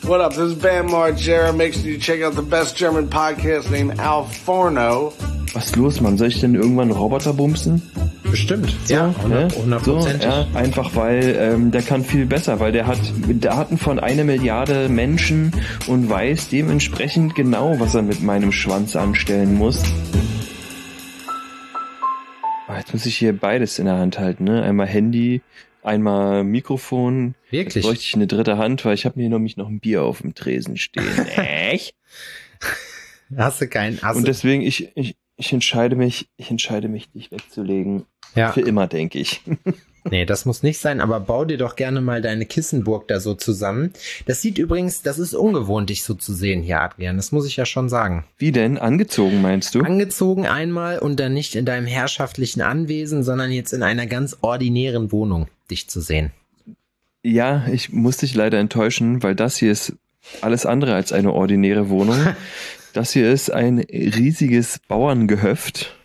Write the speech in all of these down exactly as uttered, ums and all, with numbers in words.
What up? This is Bam Margera. Make sure you check out the best German podcast named Al Forno. Was ist los, Mann? Soll ich denn irgendwann einen Roboter bumsen? Bestimmt. So, ja, hundert Prozent. So, ja, einfach weil ähm, der kann viel besser, weil der hat Daten von einer Milliarde Menschen und weiß dementsprechend genau, was er mit meinem Schwanz anstellen muss. Oh, jetzt muss ich hier beides in der Hand halten, ne? Einmal Handy, einmal Mikrofon. Wirklich? Jetzt bräuchte ich eine dritte Hand, weil ich habe mir nämlich noch ein Bier auf dem Tresen stehen. Echt? Hast du keinen? Hast und deswegen, ich, ich, ich entscheide mich, ich entscheide mich, dich wegzulegen. Ja. Für immer, denke ich. Nee, das muss nicht sein, aber bau dir doch gerne mal deine Kissenburg da so zusammen. Das sieht übrigens, das ist ungewohnt, dich so zu sehen hier, Adrian. Das muss ich ja schon sagen. Wie denn? Angezogen, meinst du? Angezogen einmal und dann nicht in deinem herrschaftlichen Anwesen, sondern jetzt in einer ganz ordinären Wohnung, dich zu sehen. Ja, ich muss dich leider enttäuschen, weil das hier ist alles andere als eine ordinäre Wohnung. Das hier ist ein riesiges Bauerngehöft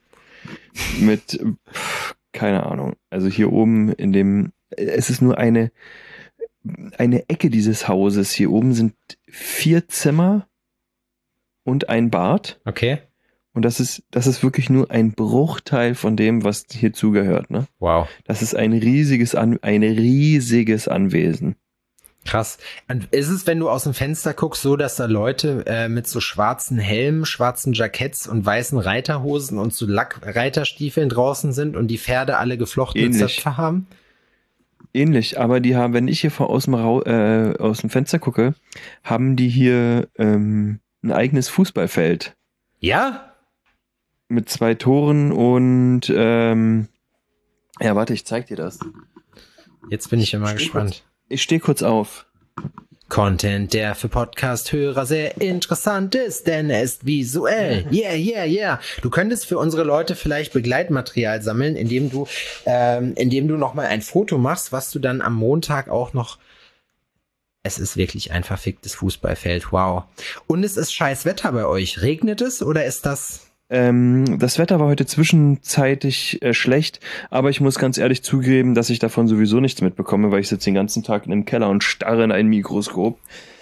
mit, pff, keine Ahnung, also hier oben in dem, es ist nur eine, eine Ecke dieses Hauses. Hier oben sind vier Zimmer und ein Bad. Okay. Und das ist, das ist wirklich nur ein Bruchteil von dem, was hier zugehört, ne? Wow. Das ist ein riesiges, An- ein riesiges Anwesen. Krass. Und ist es, wenn du aus dem Fenster guckst, so, dass da Leute äh, mit so schwarzen Helmen, schwarzen Jacketts und weißen Reiterhosen und so Lackreiterstiefeln draußen sind und die Pferde alle geflochtene Ähnlich. Zöpfe haben? Ähnlich, aber die haben, wenn ich hier von aus dem, Rau- äh, aus dem Fenster gucke, haben die hier ähm, ein eigenes Fußballfeld. Ja? Mit zwei Toren und ähm, ja, warte, ich zeig dir das. Jetzt bin ich immer Steh gespannt. Kurz, ich stehe kurz auf. Content, der für Podcast-Hörer sehr interessant ist, denn er ist visuell. Yeah, yeah, yeah. Du könntest für unsere Leute vielleicht Begleitmaterial sammeln, indem du, ähm, indem du nochmal ein Foto machst, was du dann am Montag auch noch. Es ist wirklich ein verficktes Fußballfeld. Wow. Und es ist scheiß Wetter bei euch. Regnet es oder ist das? Ähm, das Wetter war heute zwischenzeitlich äh, schlecht, aber ich muss ganz ehrlich zugeben, dass ich davon sowieso nichts mitbekomme, weil ich sitze den ganzen Tag in einem Keller und starre in ein Mikroskop.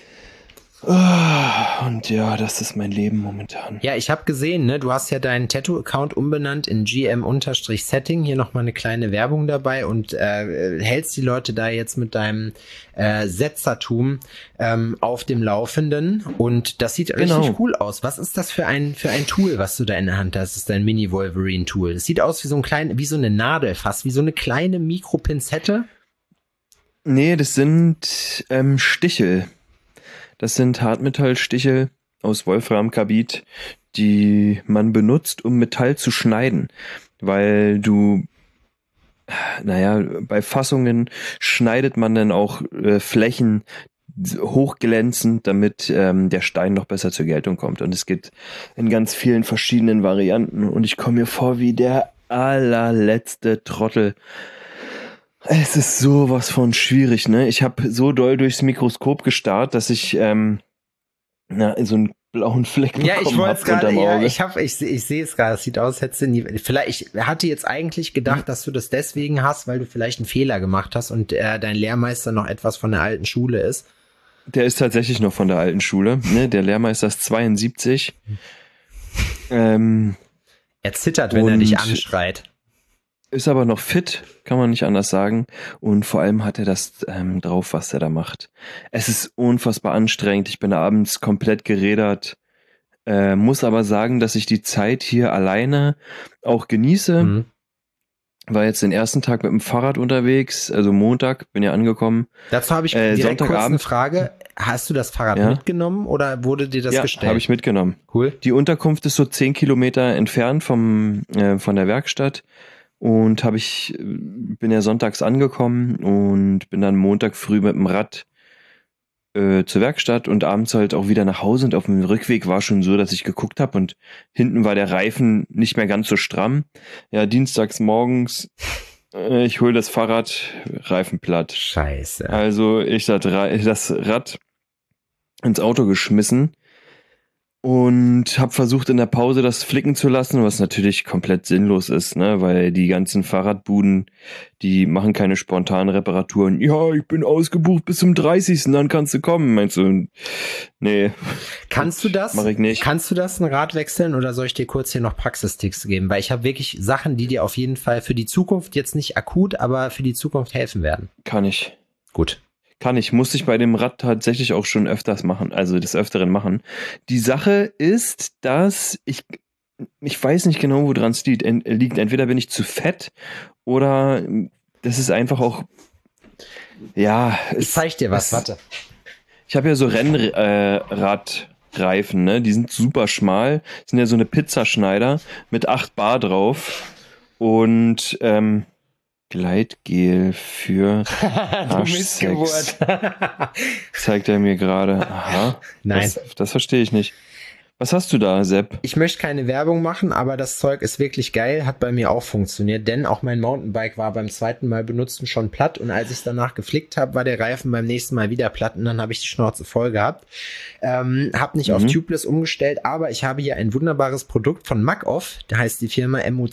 Oh, und ja, das ist mein Leben momentan. Ja, ich habe gesehen, ne, du hast ja deinen Tattoo-Account umbenannt in G M-Setting. Hier nochmal eine kleine Werbung dabei und äh, hältst die Leute da jetzt mit deinem äh, Setzertum ähm, auf dem Laufenden. Und das sieht Genau. richtig cool aus. Was ist das für ein für ein Tool, was du da in der Hand hast? Das ist dein Mini-Wolverine-Tool. Es sieht aus wie so ein klein, wie so eine Nadel fast, wie so eine kleine Mikropinzette. Nee, das sind ähm, Stichel. Das sind Hartmetallstichel aus Wolframkarbid, die man benutzt, um Metall zu schneiden. Weil du, naja, bei Fassungen schneidet man dann auch äh, Flächen hochglänzend, damit ähm, der Stein noch besser zur Geltung kommt. Und es gibt in ganz vielen verschiedenen Varianten. Und ich komme mir vor wie der allerletzte Trottel. Es ist sowas von schwierig, ne? Ich habe so doll durchs Mikroskop gestarrt, dass ich ähm, na, so einen blauen Fleck bekommen Ja, ich wollte es gerade, unterm ja, Auge. ich habe, ich, ich sehe es gerade, es sieht aus, hättest du nie, vielleicht, ich hatte jetzt eigentlich gedacht, dass du das deswegen hast, weil du vielleicht einen Fehler gemacht hast und äh, dein Lehrmeister noch etwas von der alten Schule ist. Der ist tatsächlich noch von der alten Schule, ne? Der Lehrmeister ist zweiundsiebzig. Ähm, Er zittert, wenn er Und- dich anschreit. ist aber noch fit, kann man nicht anders sagen. Und vor allem hat er das ähm, drauf, was er da macht. Es ist unfassbar anstrengend. Ich bin abends komplett gerädert. Äh, muss aber sagen, dass ich die Zeit hier alleine auch genieße. Mhm. War jetzt den ersten Tag mit dem Fahrrad unterwegs, also Montag, bin ja angekommen. Dazu habe ich Äh, direkt kurz eine Sonntagabend. Frage. Hast du das Fahrrad Ja. mitgenommen oder wurde dir das Ja, gestellt? habe ich mitgenommen. Cool. Die Unterkunft ist so zehn Kilometer entfernt vom äh, von der Werkstatt und habe ich äh, bin ja sonntags angekommen und bin dann Montag früh mit dem Rad äh, zur Werkstatt und abends halt auch wieder nach Hause und auf dem Rückweg war schon so, dass ich geguckt habe und hinten war der Reifen nicht mehr ganz so stramm. Ja, dienstags morgens äh, ich hole das Fahrrad, Reifen platt. Scheiße. Also ich das, Ra- das Rad ins Auto geschmissen. und habe versucht in der Pause das flicken zu lassen, was natürlich komplett sinnlos ist, ne, weil die ganzen Fahrradbuden, die machen keine spontanen Reparaturen. Ja, ich bin ausgebucht bis zum dreißigsten dann kannst du kommen. Meinst du? Nee. Kannst du das? Mach ich nicht. Kannst du das ein Rad wechseln oder soll ich dir kurz hier noch Praxistipps geben? Weil ich habe wirklich Sachen, die dir auf jeden Fall für die Zukunft jetzt nicht akut, aber für die Zukunft helfen werden. Kann ich. Gut. Kann ich, musste ich bei dem Rad tatsächlich auch schon öfters machen, also des Öfteren machen. Die Sache ist, dass ich, ich weiß nicht genau, woran es liegt. Entweder bin ich zu fett oder das ist einfach auch, ja. Ich zeig dir was, es, warte. Ich habe ja so Rennradreifen, ne? Die sind super schmal, sind ja so eine Pizzaschneider mit acht Bar drauf und, ähm, Gleitgel für Arschsex. Zeigt er mir gerade. Aha. Nein. Das, das verstehe ich nicht. Was hast du da, Sepp? Ich möchte keine Werbung machen, aber das Zeug ist wirklich geil, hat bei mir auch funktioniert, denn auch mein Mountainbike war beim zweiten Mal benutzen schon platt und als ich es danach geflickt habe, war der Reifen beim nächsten Mal wieder platt und dann habe ich die Schnauze voll gehabt. Ähm, hab nicht mhm. auf Tubeless umgestellt, aber ich habe hier ein wunderbares Produkt von Muc-Off, da heißt die Firma M U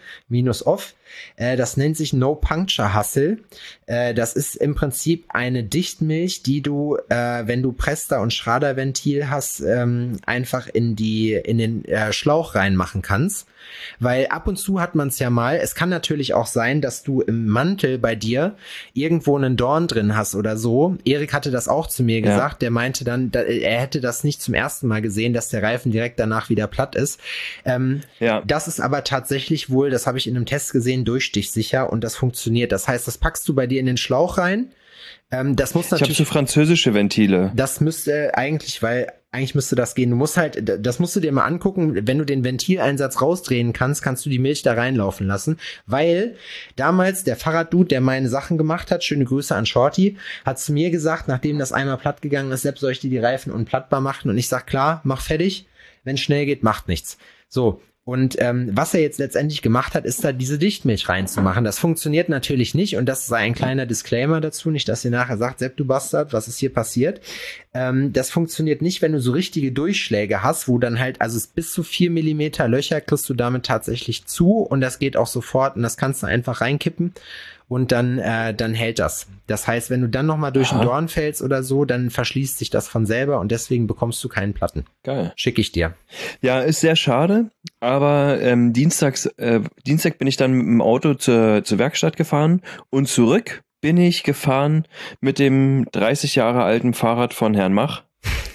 C-Off. Äh, das nennt sich No Puncture Hustle. Äh, das ist im Prinzip eine Dichtmilch, die du, äh, wenn du Presta- und Schraderventil hast, ähm, einfach in die in den äh, Schlauch reinmachen kannst. Weil ab und zu hat man es ja mal. Es kann natürlich auch sein, dass du im Mantel bei dir irgendwo einen Dorn drin hast oder so. Erik hatte das auch zu mir ja. gesagt. Der meinte dann, da, er hätte das nicht zum ersten Mal gesehen, dass der Reifen direkt danach wieder platt ist. Ähm, ja. Das ist aber tatsächlich wohl, das habe ich in einem Test gesehen, durchstichsicher und das funktioniert. Das heißt, das packst du bei dir in den Schlauch rein. Ähm, das muss natürlich. Ich habe so französische Ventile. Das müsste eigentlich, weil eigentlich müsste das gehen. Du musst halt, das musst du dir mal angucken. Wenn du den Ventileinsatz rausdrehen kannst, kannst du die Milch da reinlaufen lassen. Weil damals der Fahrraddude, der meine Sachen gemacht hat, schöne Grüße an Shorty, hat zu mir gesagt, nachdem das einmal platt gegangen ist, selbst soll ich dir die Reifen unplattbar machen. Und ich sag, klar, mach fertig. Wenn es schnell geht, macht nichts. So. Und ähm, was er jetzt letztendlich gemacht hat, ist da diese Dichtmilch reinzumachen. Das funktioniert natürlich nicht und das ist ein kleiner Disclaimer dazu, nicht, dass ihr nachher sagt, Sepp, du Bastard, was ist hier passiert? Ähm, das funktioniert nicht, wenn du so richtige Durchschläge hast, wo dann halt, also bis zu vier Millimeter Löcher kriegst du damit tatsächlich zu und das geht auch sofort und das kannst du einfach reinkippen. Und dann, äh, dann hält das. Das heißt, wenn du dann nochmal durch einen Dorn fällst oder so, dann verschließt sich das von selber und deswegen bekommst du keinen Platten. Geil. Schicke ich dir. Ja, ist sehr schade, aber ähm, dienstags, äh, Dienstag bin ich dann mit dem Auto zur, zur Werkstatt gefahren und zurück bin ich gefahren mit dem dreißig Jahre alten Fahrrad von Herrn Mach.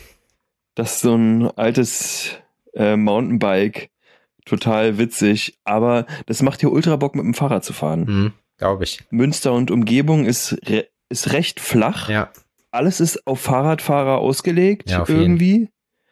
Das ist so ein altes äh, Mountainbike. Total witzig, aber das macht hier ultra Bock mit dem Fahrrad zu fahren. Mhm. Glaube ich. Münster und Umgebung ist, re- ist recht flach. Ja. Alles ist auf Fahrradfahrer ausgelegt, ja, auf irgendwie. Jeden.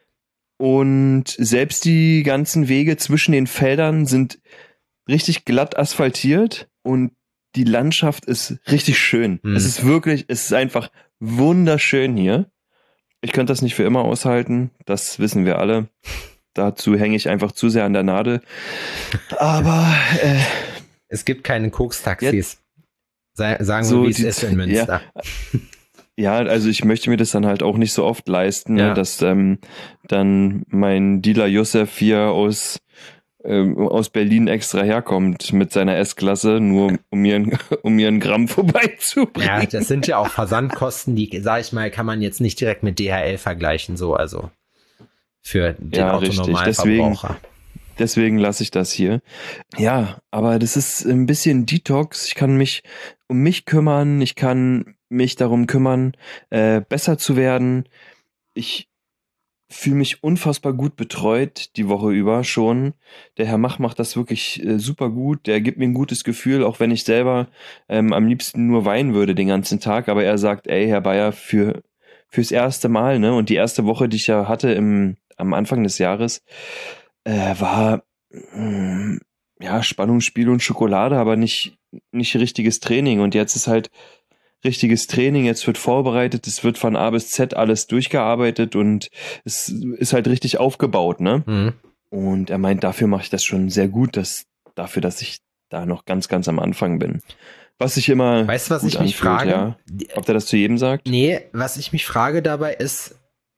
Und selbst die ganzen Wege zwischen den Feldern sind richtig glatt asphaltiert und die Landschaft ist richtig schön. Mhm. Es ist wirklich, es ist einfach wunderschön hier. Ich könnte das nicht für immer aushalten, das wissen wir alle. Dazu hänge ich einfach zu sehr an der Nadel. Aber äh, es gibt keine Koks-Taxis. Ja, sagen wir, so wie es ist in Münster. Ja. ja, also ich möchte mir das dann halt auch nicht so oft leisten, ja. ne, dass ähm, dann mein Dealer Josef hier aus, ähm, aus Berlin extra herkommt mit seiner S-Klasse, nur um mir, um mir einen Gramm vorbeizubringen. Ja, das sind ja auch Versandkosten, die, sag ich mal, kann man jetzt nicht direkt mit D H L vergleichen, so, also für den ja, Autonormalverbraucher. Deswegen, deswegen lasse ich das hier. Ja, aber das ist ein bisschen Detox. Ich kann mich um mich kümmern. Ich kann mich darum kümmern, äh, besser zu werden. Ich fühle mich unfassbar gut betreut die Woche über schon. Der Herr Mach macht das wirklich äh, super gut. Der gibt mir ein gutes Gefühl, auch wenn ich selber ähm, am liebsten nur weinen würde den ganzen Tag. Aber er sagt, ey, Herr Bayer, für fürs erste Mal, ne? Und die erste Woche, die ich ja hatte im am Anfang des Jahres, äh, war mh, ja Spannungsspiel und Schokolade, aber nicht nicht richtiges Training. Und jetzt ist halt richtiges Training, jetzt wird vorbereitet, es wird von A bis Z alles durchgearbeitet und es ist halt richtig aufgebaut, ne? Mhm. Und er meint, dafür mache ich das schon sehr gut, dass, dafür, dass ich da noch ganz, ganz am Anfang bin. Was ich immer Weißt du, was gut ich mich anfühlt, frage? Ja. Ob der das zu jedem sagt? Nee, was ich mich frage dabei ist,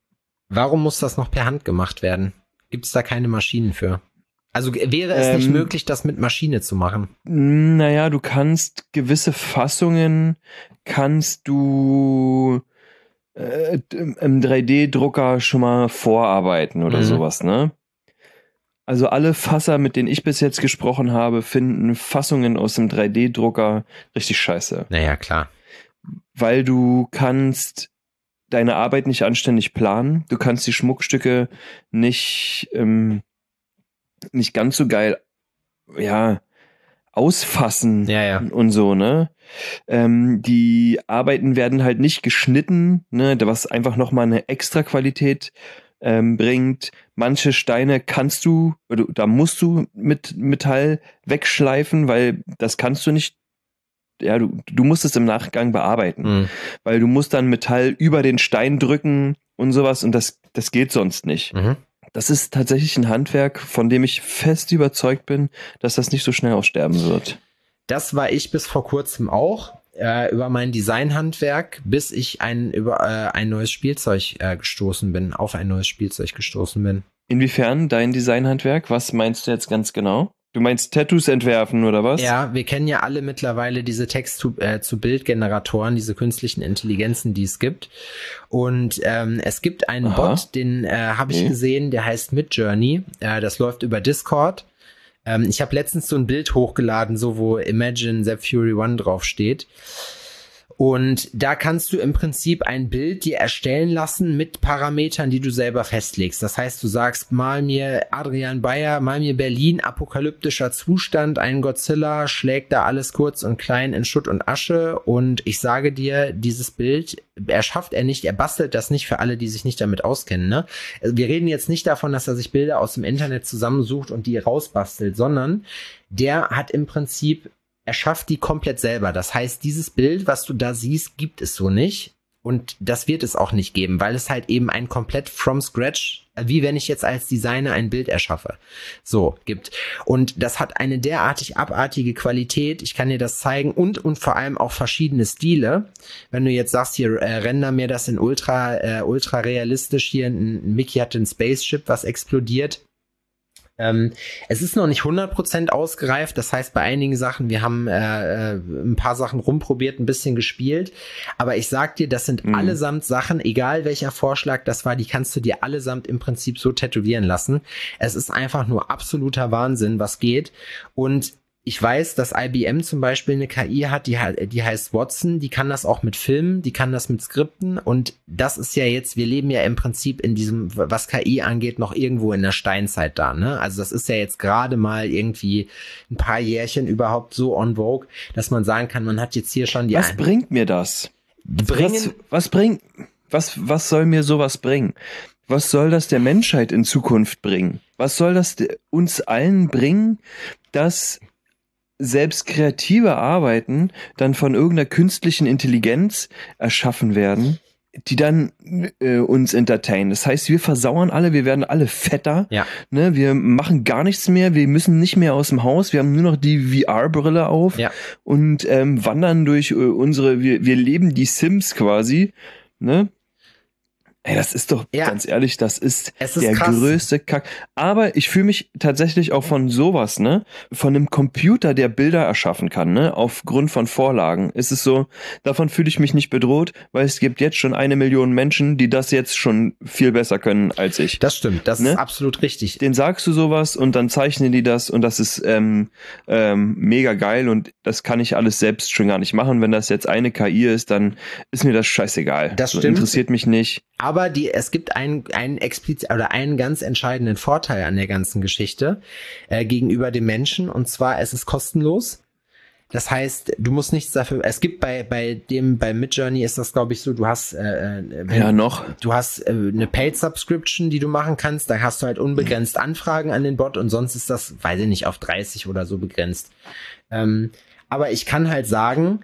Warum muss das noch per Hand gemacht werden? Gibt es da keine Maschinen für? Also wäre es ähm, nicht möglich, das mit Maschine zu machen? Naja, du kannst gewisse Fassungen, kannst du äh, im drei D-Drucker schon mal vorarbeiten oder mhm. sowas, ne? Also alle Fasser, mit denen ich bis jetzt gesprochen habe, finden Fassungen aus dem drei D-Drucker richtig scheiße. Naja, klar. Weil du kannst deine Arbeit nicht anständig planen, du kannst die Schmuckstücke nicht, ähm, nicht ganz so geil, ja, ausfassen ja, ja. und so, ne? Ähm, die Arbeiten werden halt nicht geschnitten, ne, was einfach nochmal eine extra Qualität ähm, bringt. Manche Steine kannst du, oder da musst du mit Metall wegschleifen, weil das kannst du nicht, ja, du, du musst es im Nachgang bearbeiten, mhm. weil du musst dann Metall über den Stein drücken und sowas und das, das geht sonst nicht. Mhm. Das ist tatsächlich ein Handwerk, von dem ich fest überzeugt bin, dass das nicht so schnell aussterben wird. Das war ich bis vor kurzem auch, äh, über mein Designhandwerk, bis ich ein, über äh, ein neues Spielzeug äh, gestoßen bin, auf ein neues Spielzeug gestoßen bin. Inwiefern dein Designhandwerk? Was meinst du jetzt ganz genau? Du meinst Tattoos entwerfen oder was? Ja, wir kennen ja alle mittlerweile diese Text-zu-Bild-Generatoren, diese künstlichen Intelligenzen, die es gibt. Und ähm, es gibt einen Aha. Bot, den äh, habe ich okay. gesehen, der heißt Midjourney. Äh, das läuft über Discord. Ähm, ich habe letztens so ein Bild hochgeladen, so wo Imagine Zap Fury One draufsteht. Und da kannst du im Prinzip ein Bild dir erstellen lassen mit Parametern, die du selber festlegst. Das heißt, du sagst, mal mir Adrian Bayer, mal mir Berlin, apokalyptischer Zustand, ein Godzilla schlägt da alles kurz und klein in Schutt und Asche. Und ich sage dir, dieses Bild erschafft er nicht, er bastelt das nicht für alle, die sich nicht damit auskennen. Ne? Wir reden jetzt nicht davon, dass er sich Bilder aus dem Internet zusammensucht und die rausbastelt, sondern der hat im Prinzip er schafft die komplett selber. Das heißt, dieses Bild, was du da siehst, gibt es so nicht. Und das wird es auch nicht geben, weil es halt eben ein komplett from scratch, wie wenn ich jetzt als Designer ein Bild erschaffe, so gibt. Und das hat eine derartig abartige Qualität. Ich kann dir das zeigen und und vor allem auch verschiedene Stile. Wenn du jetzt sagst, hier äh, render mir das in ultra äh, ultra realistisch, hier ein Mickey hat ein Spaceship, was explodiert. Ähm, es ist noch nicht hundert Prozent ausgereift, das heißt bei einigen Sachen, wir haben äh, ein paar Sachen rumprobiert, ein bisschen gespielt, aber ich sag dir, das sind mhm. allesamt Sachen, egal welcher Vorschlag das war, die kannst du dir allesamt im Prinzip so tätowieren lassen. Es ist einfach nur absoluter Wahnsinn, was geht. Und ich weiß, dass I B M zum Beispiel eine K I hat, die, die heißt Watson, die kann das auch mit Filmen, die kann das mit Skripten und das ist ja jetzt, wir leben ja im Prinzip in diesem, was K I angeht, noch irgendwo in der Steinzeit da, ne? Also das ist ja jetzt gerade mal irgendwie ein paar Jährchen überhaupt so on vogue, dass man sagen kann, man hat jetzt hier schon die... Was bringt mir das? Bringen, was, was bringt, was, was soll mir sowas bringen? Was soll das der Menschheit in Zukunft bringen? Was soll das uns allen bringen, dass selbst kreative Arbeiten dann von irgendeiner künstlichen Intelligenz erschaffen werden, die dann äh, uns entertainen. Das heißt, wir versauern alle, wir werden alle fetter, ja. ne? Wir machen gar nichts mehr, wir müssen nicht mehr aus dem Haus, wir haben nur noch die V R-Brille auf ja. und ähm, wandern durch äh, unsere, wir, wir leben die Sims quasi, ne? Ey, das ist doch, ja. ganz ehrlich, das ist, ist der krass. größte Kack. Aber ich fühle mich tatsächlich auch von sowas, ne, von einem Computer, der Bilder erschaffen kann, ne, aufgrund von Vorlagen. Ist es so, davon fühle ich mich nicht bedroht, weil es gibt jetzt schon eine Million Menschen, die das jetzt schon viel besser können als ich. Das stimmt, das ne? ist absolut richtig. Den sagst du sowas und dann zeichnen die das und das ist ähm, ähm, mega geil und das kann ich alles selbst schon gar nicht machen. Wenn das jetzt eine K I ist, dann ist mir das scheißegal. Das so, stimmt. Interessiert mich nicht. Aber die, es gibt einen, einen explizit oder einen ganz entscheidenden Vorteil an der ganzen Geschichte äh, gegenüber dem Menschen, und zwar es ist kostenlos. Das heißt, du musst nichts dafür. Es gibt bei bei dem bei Midjourney ist das, glaube ich, so. Du hast äh, ja noch. Du hast äh, eine Paid Subscription, die du machen kannst. Da hast du halt unbegrenzt Anfragen an den Bot und sonst ist das, weiß ich nicht, auf dreißig oder so begrenzt. Ähm, aber ich kann halt sagen,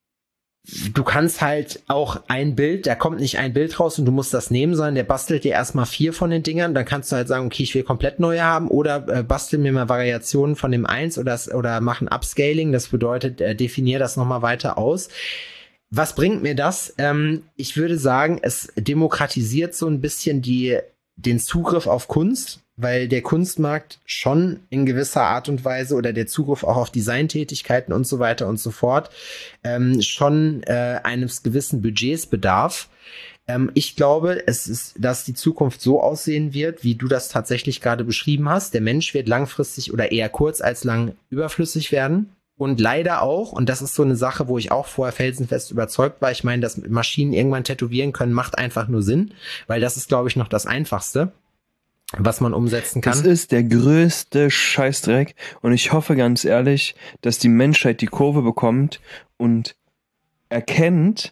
du kannst halt auch ein Bild, da kommt nicht ein Bild raus und du musst das nehmen, sondern der bastelt dir erstmal vier von den Dingern, dann kannst du halt sagen, okay, ich will komplett neue haben oder äh, bastel mir mal Variationen von dem eins oder, oder mach ein Upscaling, das bedeutet, äh, definier das nochmal weiter aus. Was bringt mir das? Ähm, ich würde sagen, es demokratisiert so ein bisschen die, den Zugriff auf Kunst, weil der Kunstmarkt schon in gewisser Art und Weise oder der Zugriff auch auf Designtätigkeiten und so weiter und so fort ähm, schon äh, eines gewissen Budgets bedarf. Ähm, ich glaube, es ist, dass die Zukunft so aussehen wird, wie du das tatsächlich gerade beschrieben hast. Der Mensch wird langfristig oder eher kurz als lang überflüssig werden. Und leider auch, und das ist so eine Sache, wo ich auch vorher felsenfest überzeugt war, ich meine, dass Maschinen irgendwann tätowieren können, macht einfach nur Sinn, weil das ist, glaube ich, noch das Einfachste, was man umsetzen kann. Das ist der größte Scheißdreck und ich hoffe ganz ehrlich, dass die Menschheit die Kurve bekommt und erkennt,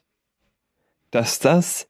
dass das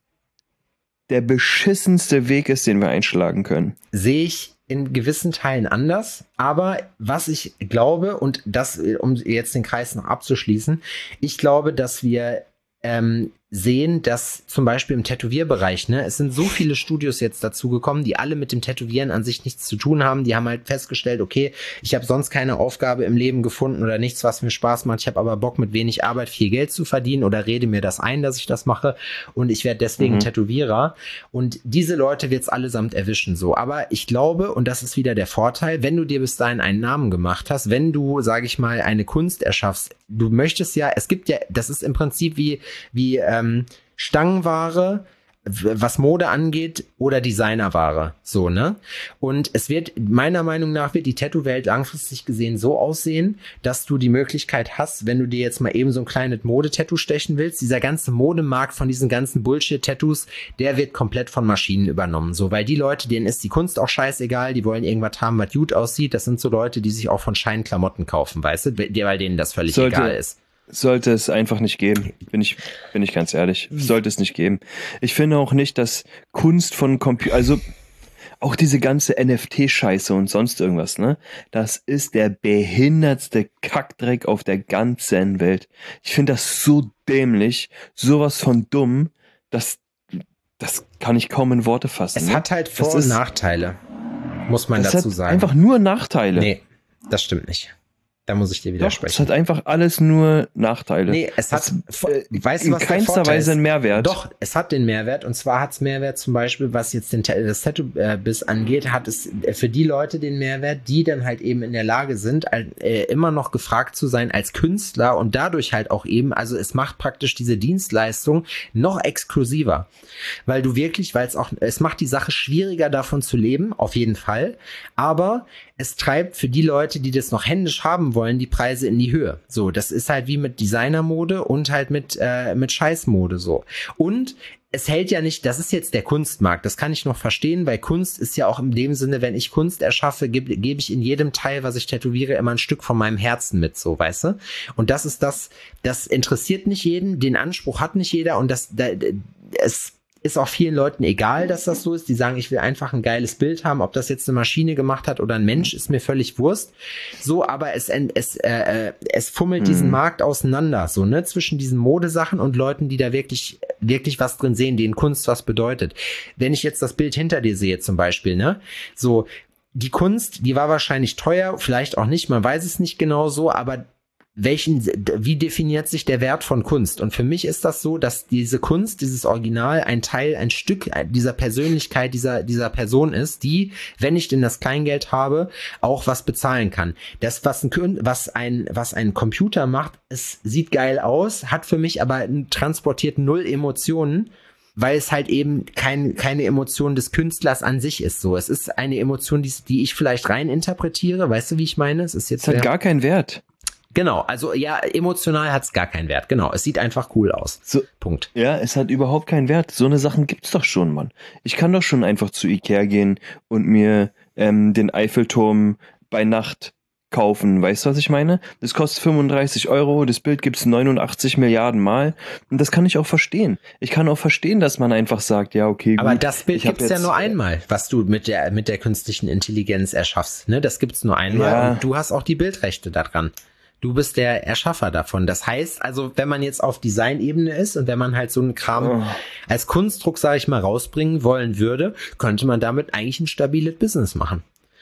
der beschissenste Weg ist, den wir einschlagen können. Sehe ich in gewissen Teilen anders, aber was ich glaube, und das, um jetzt den Kreis noch abzuschließen, ich glaube, dass wir ähm, sehen, dass zum Beispiel im Tätowierbereich, ne, es sind so viele Studios jetzt dazu gekommen, die alle mit dem Tätowieren an sich nichts zu tun haben. Die haben halt festgestellt, okay, ich habe sonst keine Aufgabe im Leben gefunden oder nichts, was mir Spaß macht. Ich habe aber Bock, mit wenig Arbeit viel Geld zu verdienen oder rede mir das ein, dass ich das mache und ich werde deswegen mhm. Tätowierer. Und diese Leute wird's allesamt erwischen so. Aber ich glaube, und das ist wieder der Vorteil, wenn du dir bis dahin einen Namen gemacht hast, wenn du, sage ich mal, eine Kunst erschaffst, du möchtest ja, es gibt ja, das ist im Prinzip wie, wie ähm, Stangenware, was Mode angeht, oder Designerware, so, ne? Und es wird, meiner Meinung nach, wird die Tattoo-Welt langfristig gesehen so aussehen, dass du die Möglichkeit hast, wenn du dir jetzt mal eben so ein kleines Mode-Tattoo stechen willst, dieser ganze Modemarkt von diesen ganzen Bullshit-Tattoos, der wird komplett von Maschinen übernommen, so, weil die Leute, denen ist die Kunst auch scheißegal, die wollen irgendwas haben, was gut aussieht, das sind so Leute, die sich auch von Scheinklamotten kaufen, weißt du, weil denen das völlig Sollte, egal ist. Sollte es einfach nicht geben, bin ich, bin ich ganz ehrlich. Sollte es nicht geben. Ich finde auch nicht, dass Kunst von Computer, also auch diese ganze N F T-Scheiße und sonst irgendwas, ne? Das ist der behindertste Kackdreck auf der ganzen Welt. Ich finde das so dämlich, sowas von dumm, dass das kann ich kaum in Worte fassen. Es ne? hat halt Vor- und Nachteile, muss man das dazu hat sagen. Einfach nur Nachteile. Nee, das stimmt nicht. Da muss ich dir widersprechen. Doch, es hat einfach alles nur Nachteile. Nee, es hat, es, äh, weißt du, in was der keinster Vorteil Weise ist? einen Mehrwert. Doch, es hat den Mehrwert, und zwar hat es Mehrwert zum Beispiel, was jetzt den, das Tattoo-Biss angeht, hat es für die Leute den Mehrwert, die dann halt eben in der Lage sind, äh, immer noch gefragt zu sein als Künstler und dadurch halt auch eben, also es macht praktisch diese Dienstleistung noch exklusiver, weil du wirklich, weil es auch, es macht die Sache schwieriger davon zu leben, auf jeden Fall, aber es treibt für die Leute, die das noch händisch haben wollen, die Preise in die Höhe. So, das ist halt wie mit Designermode und halt mit äh, mit Scheißmode so. Und es hält ja nicht, das ist jetzt der Kunstmarkt, das kann ich noch verstehen, weil Kunst ist ja auch in dem Sinne, wenn ich Kunst erschaffe, gebe geb ich in jedem Teil, was ich tätowiere, immer ein Stück von meinem Herzen mit, so, weißt du? Und das ist das, das interessiert nicht jeden, den Anspruch hat nicht jeder und das, da, es ist auch vielen Leuten egal, dass das so ist. Die sagen, ich will einfach ein geiles Bild haben. Ob das jetzt eine Maschine gemacht hat oder ein Mensch, ist mir völlig Wurst. So, aber es, es, äh, es fummelt mhm. diesen Markt auseinander, so, ne, zwischen diesen Modesachen und Leuten, die da wirklich, wirklich was drin sehen, denen Kunst was bedeutet. Wenn ich jetzt das Bild hinter dir sehe zum Beispiel, ne, so, die Kunst, die war wahrscheinlich teuer, vielleicht auch nicht, man weiß es nicht genau so, aber welchen, wie definiert sich der Wert von Kunst? Und für mich ist das so, dass diese Kunst, dieses Original, ein Teil, ein Stück dieser Persönlichkeit dieser, dieser Person ist, die, wenn ich denn das Kleingeld habe, auch was bezahlen kann. Das, was ein, was ein, was ein Computer macht, es sieht geil aus, hat für mich aber transportiert null Emotionen, weil es halt eben kein, keine Emotion des Künstlers an sich ist. So, es ist eine Emotion, die, die ich vielleicht rein interpretiere. Weißt du, wie ich meine? Es ist jetzt es hat gar keinen Wert. Genau, also ja, emotional hat es gar keinen Wert. Genau, es sieht einfach cool aus. So, Punkt. Ja, es hat überhaupt keinen Wert. So eine Sachen gibt's doch schon, Mann. Ich kann doch schon einfach zu Ikea gehen und mir ähm, den Eiffelturm bei Nacht kaufen. Weißt du, was ich meine? Das kostet fünfunddreißig Euro, das Bild gibt's neunundachtzig Milliarden Mal. Und das kann ich auch verstehen. Ich kann auch verstehen, dass man einfach sagt, ja, okay, gut. Aber das Bild gibt's jetzt, ja nur einmal, was du mit der, mit der künstlichen Intelligenz erschaffst. Ne? Das gibt's nur einmal ja. Und du hast auch die Bildrechte daran. Du bist der Erschaffer davon. Das heißt, also wenn man jetzt auf Designebene ist und wenn man halt so einen Kram oh. als Kunstdruck, sage ich mal, rausbringen wollen würde, könnte man damit eigentlich ein stabiles Business machen.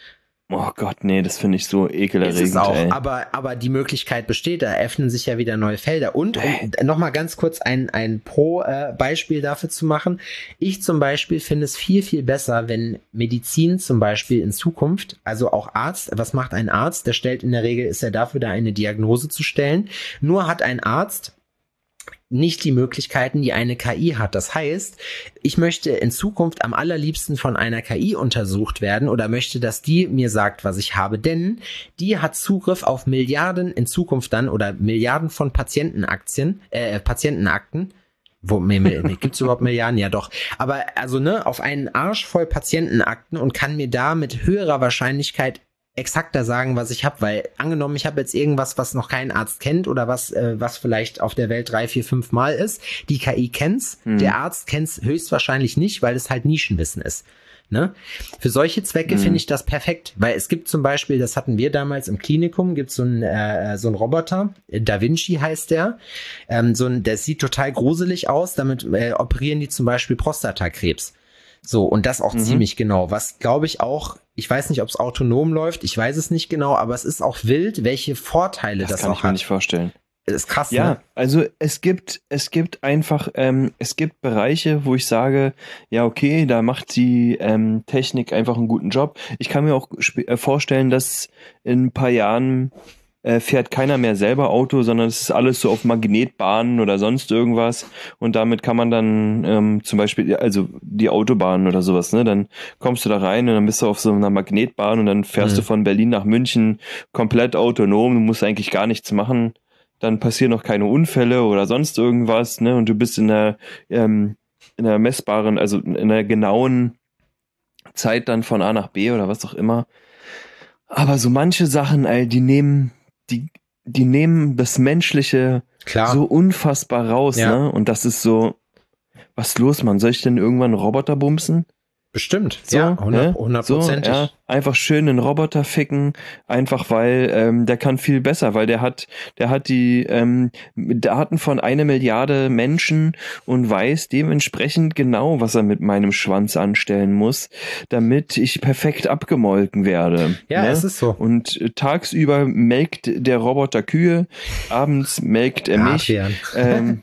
Oh Gott, nee, das finde ich so ekelerregend. Ist es auch, ey. aber, aber die Möglichkeit besteht, da öffnen sich ja wieder neue Felder. Und um nochmal ganz kurz ein, ein Pro-Beispiel dafür zu machen. Ich zum Beispiel finde es viel, viel besser, wenn Medizin zum Beispiel in Zukunft, also auch Arzt, was macht ein Arzt? Der stellt in der Regel, ist er dafür da, eine Diagnose zu stellen. Nur hat ein Arzt nicht die Möglichkeiten, die eine K I hat. Das heißt, ich möchte in Zukunft am allerliebsten von einer K I untersucht werden oder möchte, dass die mir sagt, was ich habe, denn die hat Zugriff auf Milliarden in Zukunft dann oder Milliarden von Patientenaktien, äh, Patientenakten. Wo, gibt's überhaupt Milliarden? Ja, doch. Aber also, ne, auf einen Arsch voll Patientenakten und kann mir da mit höherer Wahrscheinlichkeit exakter sagen, was ich habe, weil angenommen, ich habe jetzt irgendwas, was noch kein Arzt kennt oder was äh, was vielleicht auf der Welt drei, vier, fünf Mal ist. Die K I kennt's, mhm. der Arzt kennt's höchstwahrscheinlich nicht, weil es halt Nischenwissen ist. Ne? Für solche Zwecke mhm. finde ich das perfekt, weil es gibt zum Beispiel, das hatten wir damals im Klinikum, gibt so ein äh, so ein Roboter, Da Vinci heißt der, ähm, so ein, der sieht total gruselig aus, damit äh, operieren die zum Beispiel Prostatakrebs. So, und das auch mhm. ziemlich genau, was glaube ich auch, ich weiß nicht, ob es autonom läuft, ich weiß es nicht genau, aber es ist auch wild, welche Vorteile das, das kann auch ich hat. mir nicht vorstellen. Das ist krass, ja, ne? Also es gibt, es gibt einfach, ähm, es gibt Bereiche, wo ich sage, ja okay, da macht die ähm, Technik einfach einen guten Job. Ich kann mir auch sp- äh, vorstellen, dass in ein paar Jahren äh, fährt keiner mehr selber Auto, sondern es ist alles so auf Magnetbahnen oder sonst irgendwas und damit kann man dann ähm, zum Beispiel, also die Autobahn oder sowas, ne, dann kommst du da rein und dann bist du auf so einer Magnetbahn und dann fährst mhm. du von Berlin nach München komplett autonom, du musst eigentlich gar nichts machen, dann passieren noch keine Unfälle oder sonst irgendwas, ne, und du bist in einer, ähm, in einer messbaren, also in einer genauen Zeit dann von A nach B oder was auch immer. Aber so manche Sachen, ey, die nehmen Die, die nehmen das Menschliche Klar. so unfassbar raus, ja. ne? Und das ist so, was ist los, Mann? Soll ich denn irgendwann einen Roboter bumsen? Bestimmt, so, ja, hundertprozentig. So, ja, einfach schön einen Roboter ficken, einfach weil ähm, der kann viel besser, weil der hat, der hat die ähm, Daten von einer Milliarde Menschen und weiß dementsprechend genau, was er mit meinem Schwanz anstellen muss, damit ich perfekt abgemolken werde. Ja, ne? Es ist so. Und äh, tagsüber melkt der Roboter Kühe, abends melkt er mich. Ja, ähm,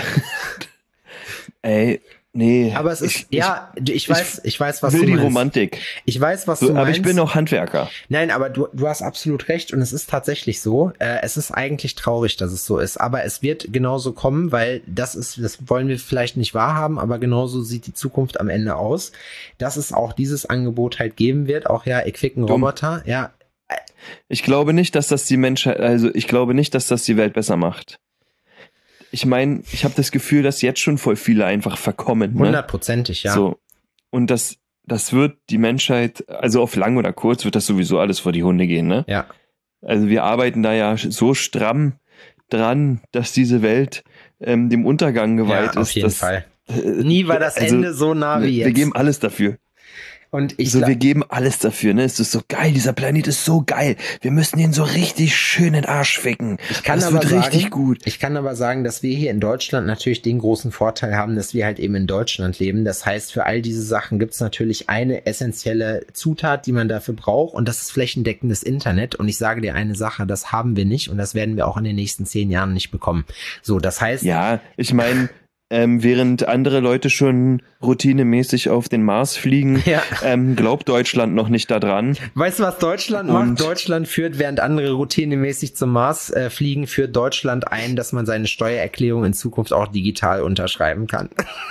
ey, Nee. Aber es ist, ich, ja, ich, ich weiß, ich weiß, was will du die meinst. Romantik. Ich weiß, was so, du meinst. Aber ich bin auch Handwerker. Nein, aber du, du hast absolut recht und es ist tatsächlich so. Äh, es ist eigentlich traurig, dass es so ist, aber es wird genauso kommen, weil das ist, das wollen wir vielleicht nicht wahrhaben, aber genauso sieht die Zukunft am Ende aus, dass es auch dieses Angebot halt geben wird, auch ja, ich fick einen Roboter, ja. Ich glaube nicht, dass das die Menschheit, also ich glaube nicht, dass das die Welt besser macht. Ich meine, ich habe das Gefühl, dass jetzt schon voll viele einfach verkommen. Ne? Hundertprozentig, ja. So. Und das, das wird die Menschheit, also auf lang oder kurz wird das sowieso alles vor die Hunde gehen, ne? Ja. Also wir arbeiten da ja so stramm dran, dass diese Welt ähm, dem Untergang geweiht ja, auf ist. jeden dass, Fall. Äh, Nie war das also, Ende so nah wie jetzt. Wir geben alles dafür. Und ich so, wir geben alles dafür, ne? Es ist so geil, dieser Planet ist so geil. Wir müssen ihn so richtig schön in den Arsch ficken. Ich kann das aber wird sagen, richtig gut. Ich kann aber sagen, dass wir hier in Deutschland natürlich den großen Vorteil haben, dass wir halt eben in Deutschland leben. Das heißt, für all diese Sachen gibt es natürlich eine essentielle Zutat, die man dafür braucht, und das ist flächendeckendes Internet. Und ich sage dir eine Sache, das haben wir nicht und das werden wir auch in den nächsten zehn Jahren nicht bekommen. So, das heißt... Ja, ich meine... Ähm, während andere Leute schon routinemäßig auf den Mars fliegen, ja. ähm, glaubt Deutschland noch nicht daran. Weißt du, was Deutschland Und macht? Deutschland führt, während andere routinemäßig zum Mars äh, fliegen, führt Deutschland ein, dass man seine Steuererklärung in Zukunft auch digital unterschreiben kann.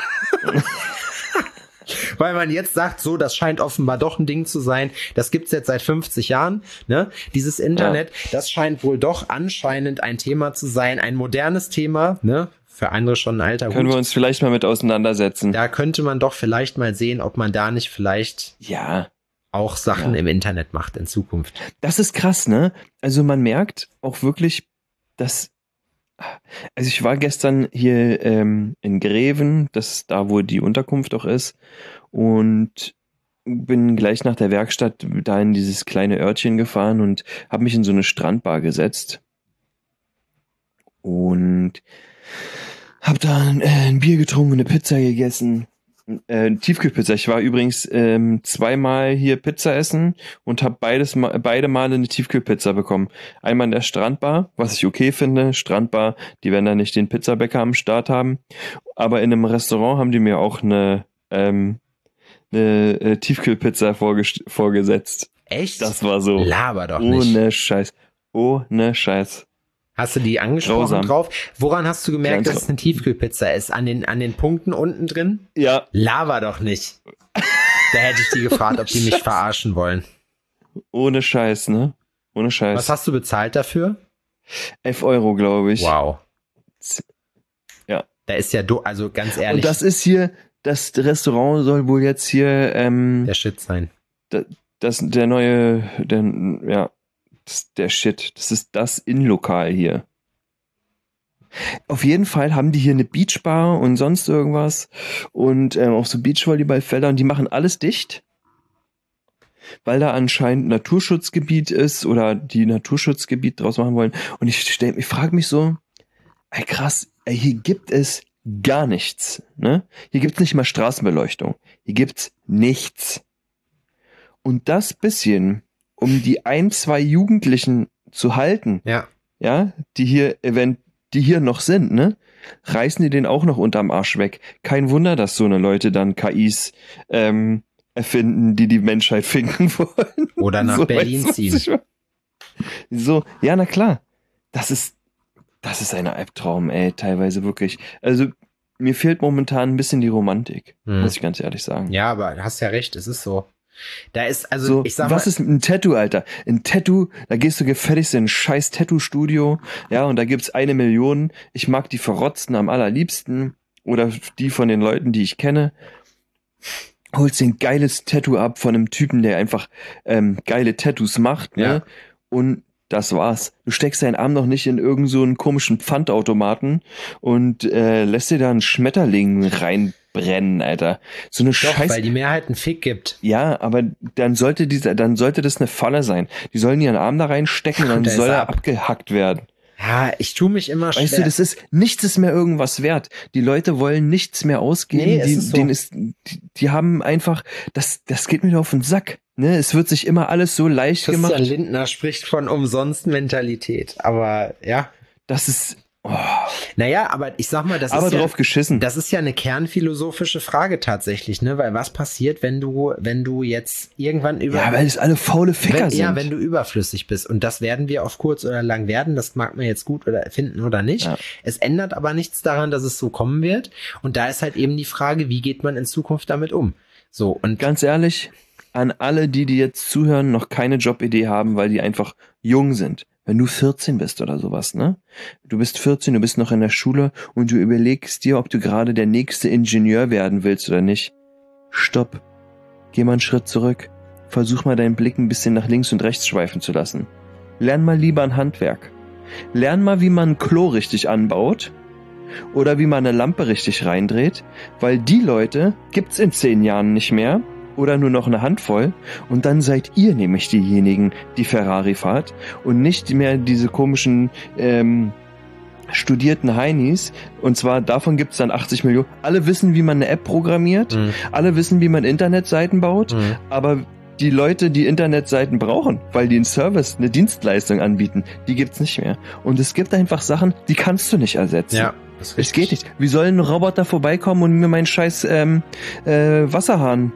Weil man jetzt sagt, so, das scheint offenbar doch ein Ding zu sein. Das gibt's jetzt seit fünfzig Jahren, ne? Dieses Internet, ja. Das scheint wohl doch anscheinend ein Thema zu sein, ein modernes Thema, ne? Für andere schon ein alter Hut. Können wir uns vielleicht mal mit auseinandersetzen. Da könnte man doch vielleicht mal sehen, ob man da nicht vielleicht ja auch Sachen ja. im Internet macht in Zukunft. Das ist krass, ne? Also man merkt auch wirklich, dass also ich war gestern hier ähm, in Greven, das ist da, wo die Unterkunft auch ist, und bin gleich nach der Werkstatt da in dieses kleine Örtchen gefahren und habe mich in so eine Strandbar gesetzt und hab da ein, äh, ein Bier getrunken und eine Pizza gegessen Äh, Tiefkühlpizza. Ich war übrigens ähm, zweimal hier Pizza essen und habe beides ma- beide Male eine Tiefkühlpizza bekommen. Einmal in der Strandbar, was ich okay finde. Strandbar, die werden da nicht den Pizzabäcker am Start haben. Aber in einem Restaurant haben die mir auch eine, ähm, eine äh, Tiefkühlpizza vorges- vorgesetzt. Echt? Das war so. Laber doch nicht. Ohne Scheiß. Ohne Scheiß. Hast du die angesprochen Grausam. drauf? Woran hast du gemerkt, Ganz dass es eine Tiefkühlpizza ist? An den, an den Punkten unten drin? Ja. Laber doch nicht. Da hätte ich die gefragt, ob die mich verarschen wollen. Ohne Scheiß, ne? Ohne Scheiß. Was hast du bezahlt dafür? elf Euro, glaube ich. Wow. Ja. Da ist ja, do also ganz ehrlich, Und das ist hier, das Restaurant soll wohl jetzt hier, ähm, der Shit sein. das, der neue, der, ja, das, der Shit. Das ist das Innenlokal hier. Auf jeden Fall haben die hier eine Beachbar und sonst irgendwas und ähm, auch so Beachvolleyballfelder und die machen alles dicht, weil da anscheinend Naturschutzgebiet ist oder die Naturschutzgebiet draus machen wollen. Und ich stell, ich frage mich so, ey krass, ey, hier gibt es gar nichts, ne? Hier gibt's nicht mal Straßenbeleuchtung. Hier gibt's nichts. Und das bisschen, um die ein, zwei Jugendlichen zu halten, Ja. ja, die hier event, die hier noch sind, ne, reißen die den auch noch unterm Arsch weg. Kein Wunder, dass so eine Leute dann K Is ähm, erfinden, die die Menschheit finden wollen. Oder nach So, Berlin weißt du, was ziehen. ich meine? So, ja, na klar. Das ist, das ist ein Albtraum, ey, teilweise wirklich. Also, mir fehlt momentan ein bisschen die Romantik, Hm. muss ich ganz ehrlich sagen. Ja, aber du hast ja recht, es ist so. Da ist, also, So, ich sag was mal, ist ein Tattoo, Alter? Ein Tattoo, da gehst du gefälligst in ein scheiß Tattoo-Studio, ja, und da gibt's eine Million. Ich mag die Verrotzten am allerliebsten oder die von den Leuten, die ich kenne. Holst dir ein geiles Tattoo ab von einem Typen, der einfach ähm, geile Tattoos macht, ne? Ja. Und das war's. Du steckst deinen Arm noch nicht in irgend so einen komischen Pfandautomaten und äh, lässt dir da einen Schmetterling reinbrennen, Alter. So eine doch, Scheiß. weil die Mehrheit einen Fick gibt. Ja, aber dann sollte dieser, dann sollte das eine Falle sein. Die sollen ihren Arm da reinstecken und dann Der ist soll er ab. abgehackt werden. Ja, ich tue mich immer schwer. Weißt du, das ist, nichts ist mehr irgendwas wert. Die Leute wollen nichts mehr ausgeben. Nee, es die, ist so. denen ist, die, die haben einfach, das, das geht mir auf den Sack. Ne? Es wird sich immer alles so leicht Christian gemacht. Lindner spricht von umsonst Mentalität. Aber ja. Das ist, oh, Naja, aber ich sag mal, das aber ist ja, drauf geschissen. das ist ja eine kernphilosophische Frage tatsächlich, ne? Weil was passiert, wenn du, wenn du jetzt irgendwann über Ja, weil es alle faule Ficker wenn, sind. ja, wenn du überflüssig bist. Und das werden wir auf kurz oder lang werden. Das mag man jetzt gut oder finden oder nicht. Ja. Es ändert aber nichts daran, dass es so kommen wird. Und da ist halt eben die Frage, wie geht man in Zukunft damit um? So, und Ganz ehrlich, an alle, die, die jetzt zuhören, noch keine Jobidee haben, weil die einfach jung sind. Wenn du vierzehn bist oder sowas, ne? Du bist vierzehn, du bist noch in der Schule und du überlegst dir, ob du gerade der nächste Ingenieur werden willst oder nicht. Stopp. Geh mal einen Schritt zurück. Versuch mal deinen Blick ein bisschen nach links und rechts schweifen zu lassen. Lern mal lieber ein Handwerk. Lern mal, wie man ein Klo richtig anbaut oder wie man eine Lampe richtig reindreht, weil die Leute gibt's in zehn Jahren nicht mehr oder nur noch eine Handvoll und dann seid ihr nämlich diejenigen, die Ferrari fahrt und nicht mehr diese komischen ähm, studierten Heinis und zwar davon gibt's dann achtzig Millionen. Alle wissen, wie man eine App programmiert, Mhm. alle wissen, wie man Internetseiten baut, Mhm. aber die Leute, die Internetseiten brauchen, weil die einen Service, eine Dienstleistung anbieten, die gibt's nicht mehr. Und es gibt einfach Sachen, die kannst du nicht ersetzen. ja, das ist Es geht nicht. Wie soll ein Roboter vorbeikommen und mir meinen scheiß ähm, äh, Wasserhahn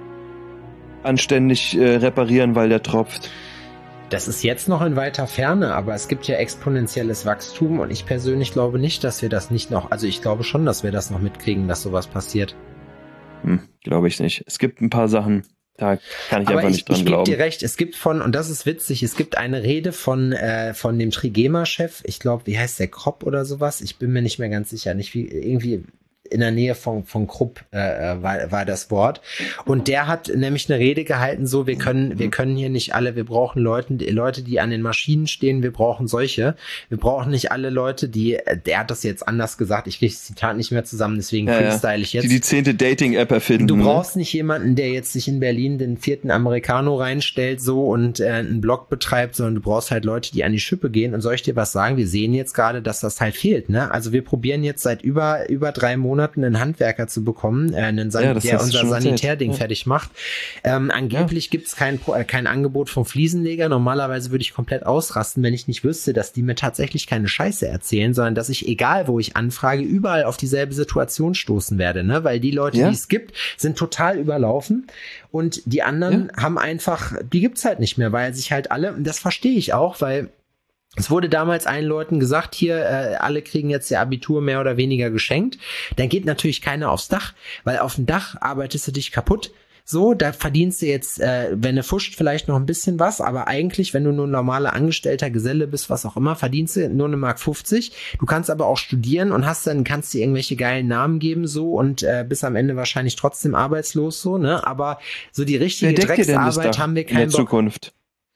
anständig äh, reparieren, weil der tropft? Das ist jetzt noch in weiter Ferne, aber es gibt ja exponentielles Wachstum und ich persönlich glaube nicht, dass wir das nicht noch, also ich glaube schon, dass wir das noch mitkriegen, dass sowas passiert. Hm, glaube ich nicht. Es gibt ein paar Sachen, da kann ich Aber einfach ich, nicht dran ich gebe glauben. dir recht, es gibt von, und das ist witzig, es gibt eine Rede von, äh, von dem Trigema-Chef, ich glaube, wie heißt der, Kropp oder sowas, ich bin mir nicht mehr ganz sicher, nicht wie, irgendwie in der Nähe von, von Krupp äh, war, war das Wort. Und der hat nämlich eine Rede gehalten, so, wir können, wir können hier nicht alle, wir brauchen Leute, die, Leute, die an den Maschinen stehen, wir brauchen solche. Wir brauchen nicht alle Leute, die, der hat das jetzt anders gesagt, ich kriege das Zitat nicht mehr zusammen, deswegen Ja, ja. freestyle ich jetzt. Die die zehnte Dating-App erfinden. Du ne? brauchst nicht jemanden, der jetzt sich in Berlin den vierten Americano reinstellt so und äh, einen Blog betreibt, sondern du brauchst halt Leute, die an die Schippe gehen. Und soll ich dir was sagen? Wir sehen jetzt gerade, dass das halt fehlt. Ne? Also wir probieren jetzt seit über über drei Monaten Monaten einen Handwerker zu bekommen, äh, einen San- Ja, das der hast du unser schon erzählt. Sanitärding Ja. fertig macht. Ähm, angeblich ja. gibt's kein, Pro- äh, kein Angebot vom Fliesenleger. Normalerweise würde ich komplett ausrasten, wenn ich nicht wüsste, dass die mir tatsächlich keine Scheiße erzählen, sondern dass ich, egal wo ich anfrage, überall auf dieselbe Situation stoßen werde, ne? Weil die Leute, Ja. die es gibt, sind total überlaufen und die anderen Ja. haben einfach, die gibt's halt nicht mehr, weil sich halt alle, und das verstehe ich auch, weil es wurde damals allen Leuten gesagt, hier, äh, alle kriegen jetzt ihr Abitur mehr oder weniger geschenkt. Dann geht natürlich keiner aufs Dach, weil auf dem Dach arbeitest du dich kaputt. So, da verdienst du jetzt, äh, wenn du fuscht, vielleicht noch ein bisschen was, aber eigentlich, wenn du nur ein normaler Angestellter, Geselle bist, was auch immer, verdienst du nur eine Mark fünfzig. Du kannst aber auch studieren und hast dann, kannst dir irgendwelche geilen Namen geben, so, und äh, bist am Ende wahrscheinlich trotzdem arbeitslos, so, ne, aber so die richtige Wer deckt dir denn das Drecksarbeit Dach haben wir in der keinen Bock. Zukunft?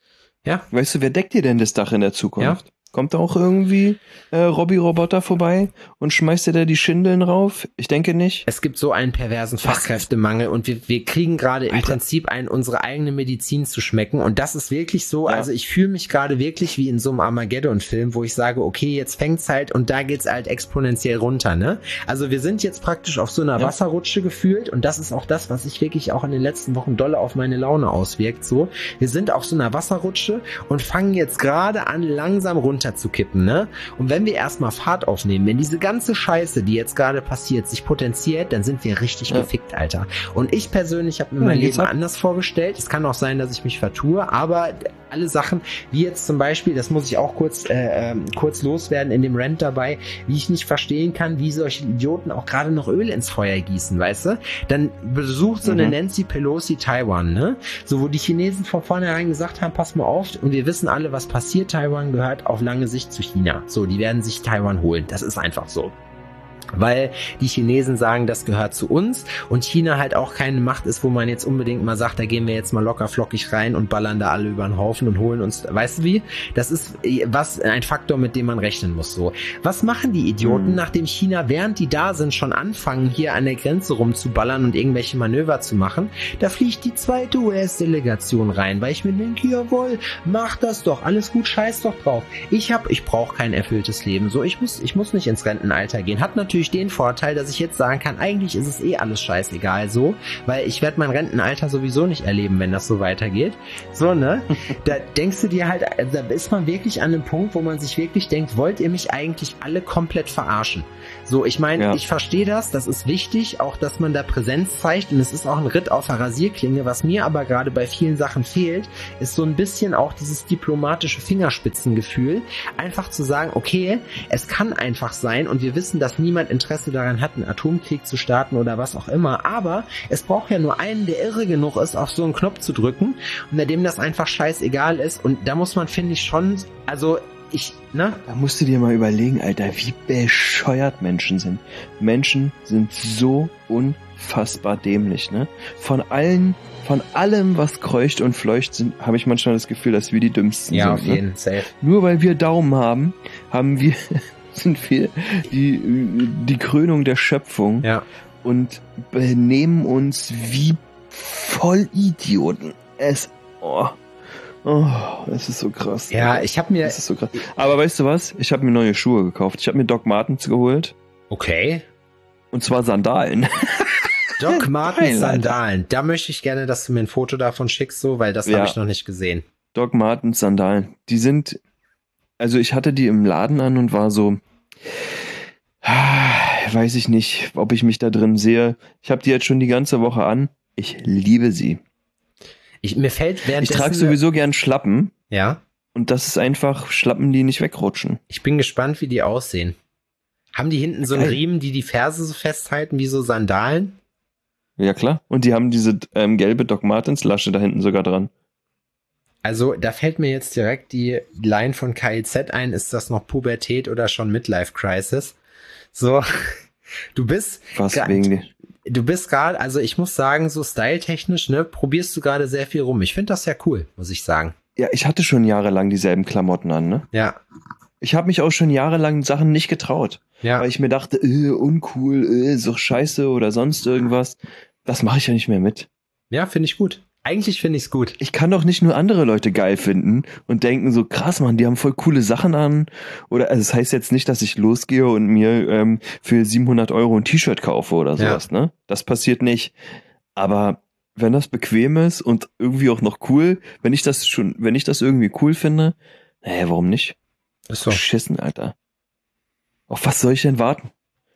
Ja. Weißt du, wer deckt dir denn das Dach in der Zukunft? Ja? Kommt da auch irgendwie äh, Robby-Roboter vorbei und schmeißt dir da die Schindeln rauf? Ich denke nicht. Es gibt so einen perversen Fachkräftemangel und wir, wir kriegen gerade im Alter. Prinzip ein, unsere eigene Medizin zu schmecken und das ist wirklich so, Ja. also ich fühle mich gerade wirklich wie in so einem Armageddon-Film, wo ich sage, okay, jetzt fängt's halt und da geht's halt exponentiell runter, ne? Also wir sind jetzt praktisch auf so einer Ja. Wasserrutsche gefühlt und das ist auch das, was sich wirklich auch in den letzten Wochen dolle auf meine Laune auswirkt, so. Wir sind auf so einer Wasserrutsche und fangen jetzt gerade an, langsam runter zu kippen, ne? Und wenn wir erstmal Fahrt aufnehmen, wenn diese ganze Scheiße, die jetzt gerade passiert, sich potenziert, dann sind wir richtig Ja. gefickt, Alter. Und ich persönlich habe mir Ja, mein geht's Leben ab. anders vorgestellt. Es kann auch sein, dass ich mich vertue, aber alle Sachen, wie jetzt zum Beispiel, das muss ich auch kurz, äh, ähm, kurz loswerden in dem Rant dabei, wie ich nicht verstehen kann, wie solche Idioten auch gerade noch Öl ins Feuer gießen, weißt du? Dann besucht so eine Mhm. Nancy Pelosi Taiwan, ne? So, wo die Chinesen von vornherein gesagt haben, pass mal auf, und wir wissen alle, was passiert. Taiwan gehört auf lange Sicht zu China. So, die werden sich Taiwan holen. Das ist einfach so. Weil die Chinesen sagen, das gehört zu uns und China halt auch keine Macht ist, wo man jetzt unbedingt mal sagt, da gehen wir jetzt mal locker flockig rein und ballern da alle über den Haufen und holen uns, weißt du wie? Das ist was ein Faktor, mit dem man rechnen muss. So, was machen die Idioten, Hm. nachdem China, während die da sind, schon anfangen, hier an der Grenze rumzuballern und irgendwelche Manöver zu machen? Da fliegt die zweite U S-Delegation rein, weil ich mir denke, jawohl, mach das doch, alles gut, scheiß doch drauf. Ich hab, ich brauche kein erfülltes Leben. So, ich muss, ich muss nicht ins Rentenalter gehen. Hat natürlich den Vorteil, dass ich jetzt sagen kann, eigentlich ist es eh alles scheißegal so, weil ich werde mein Rentenalter sowieso nicht erleben, wenn das so weitergeht. So, ne? Da denkst du dir halt, da ist man wirklich an einem Punkt, wo man sich wirklich denkt, wollt ihr mich eigentlich alle komplett verarschen? So, ich meine, Ja. ich verstehe das, das ist wichtig, auch dass man da Präsenz zeigt und es ist auch ein Ritt auf der Rasierklinge. Was mir aber gerade bei vielen Sachen fehlt, ist so ein bisschen auch dieses diplomatische Fingerspitzengefühl, einfach zu sagen, okay, es kann einfach sein und wir wissen, dass niemand Interesse daran hat, einen Atomkrieg zu starten oder was auch immer, aber es braucht ja nur einen, der irre genug ist, auf so einen Knopf zu drücken und bei dem das einfach scheißegal ist und da muss man, finde ich, schon, also ich, ne? Da musst du dir mal überlegen, Alter, wie bescheuert Menschen sind. Menschen sind so unfassbar dämlich, ne? Von allen, von allem, was kreucht und fleucht, sind, habe ich manchmal das Gefühl, dass wir die Dümmsten Ja, sind. auf ne? jeden Fall. Nur weil wir Daumen haben, haben wir, sind wir die, die Krönung der Schöpfung Ja. und benehmen uns wie Vollidioten. Es, oh, oh, das ist so krass. Ja, ich habe mir, Das ist so krass. Aber weißt du was? Ich habe mir neue Schuhe gekauft. Ich habe mir Doc Martens geholt. okay. Und zwar Sandalen. Doc Martens Geil, Alter. Sandalen. Da möchte ich gerne, dass du mir ein Foto davon schickst, so, weil das Ja. habe ich noch nicht gesehen. Doc Martens Sandalen. Die sind, also ich hatte die im Laden an und war so, weiß ich nicht, ob ich mich da drin sehe. Ich habe die jetzt schon die ganze Woche an. Ich liebe sie. Ich, mir fällt Ich währenddessen... trage sowieso gern Schlappen. Ja. Und das ist einfach Schlappen, die nicht wegrutschen. Ich bin gespannt, wie die aussehen. Haben die hinten so einen Geil. Riemen, die die Ferse so festhalten, wie so Sandalen? Ja klar. Und die haben diese ähm, gelbe Doc Martens Lasche da hinten sogar dran. Also, da fällt mir jetzt direkt die Line von K I Z ein. Ist das noch Pubertät oder schon Midlife Crisis? So, du bist... Was Ga- wegen die. Du bist gerade, also ich muss sagen, so styletechnisch, ne, probierst du gerade sehr viel rum. Ich finde das sehr cool, muss ich sagen. Ja, ich hatte schon jahrelang dieselben Klamotten an, ne? Ja, Ich habe mich auch schon jahrelang Sachen nicht getraut. ja. Weil ich mir dachte, äh, uncool, äh, so scheiße oder sonst irgendwas. Das mache ich ja nicht mehr mit. Ja, finde ich gut. Eigentlich finde ich es gut. Ich kann doch nicht nur andere Leute geil finden und denken so, krass, Mann, die haben voll coole Sachen an. Oder, also das heißt jetzt nicht, dass ich losgehe und mir ähm, für siebenhundert Euro ein T-Shirt kaufe oder sowas, ja. ne? Das passiert nicht. Aber wenn das bequem ist und irgendwie auch noch cool, wenn ich das schon, wenn ich das irgendwie cool finde, naja, warum nicht? Ist so. Beschissen, Alter. Auf was soll ich denn warten?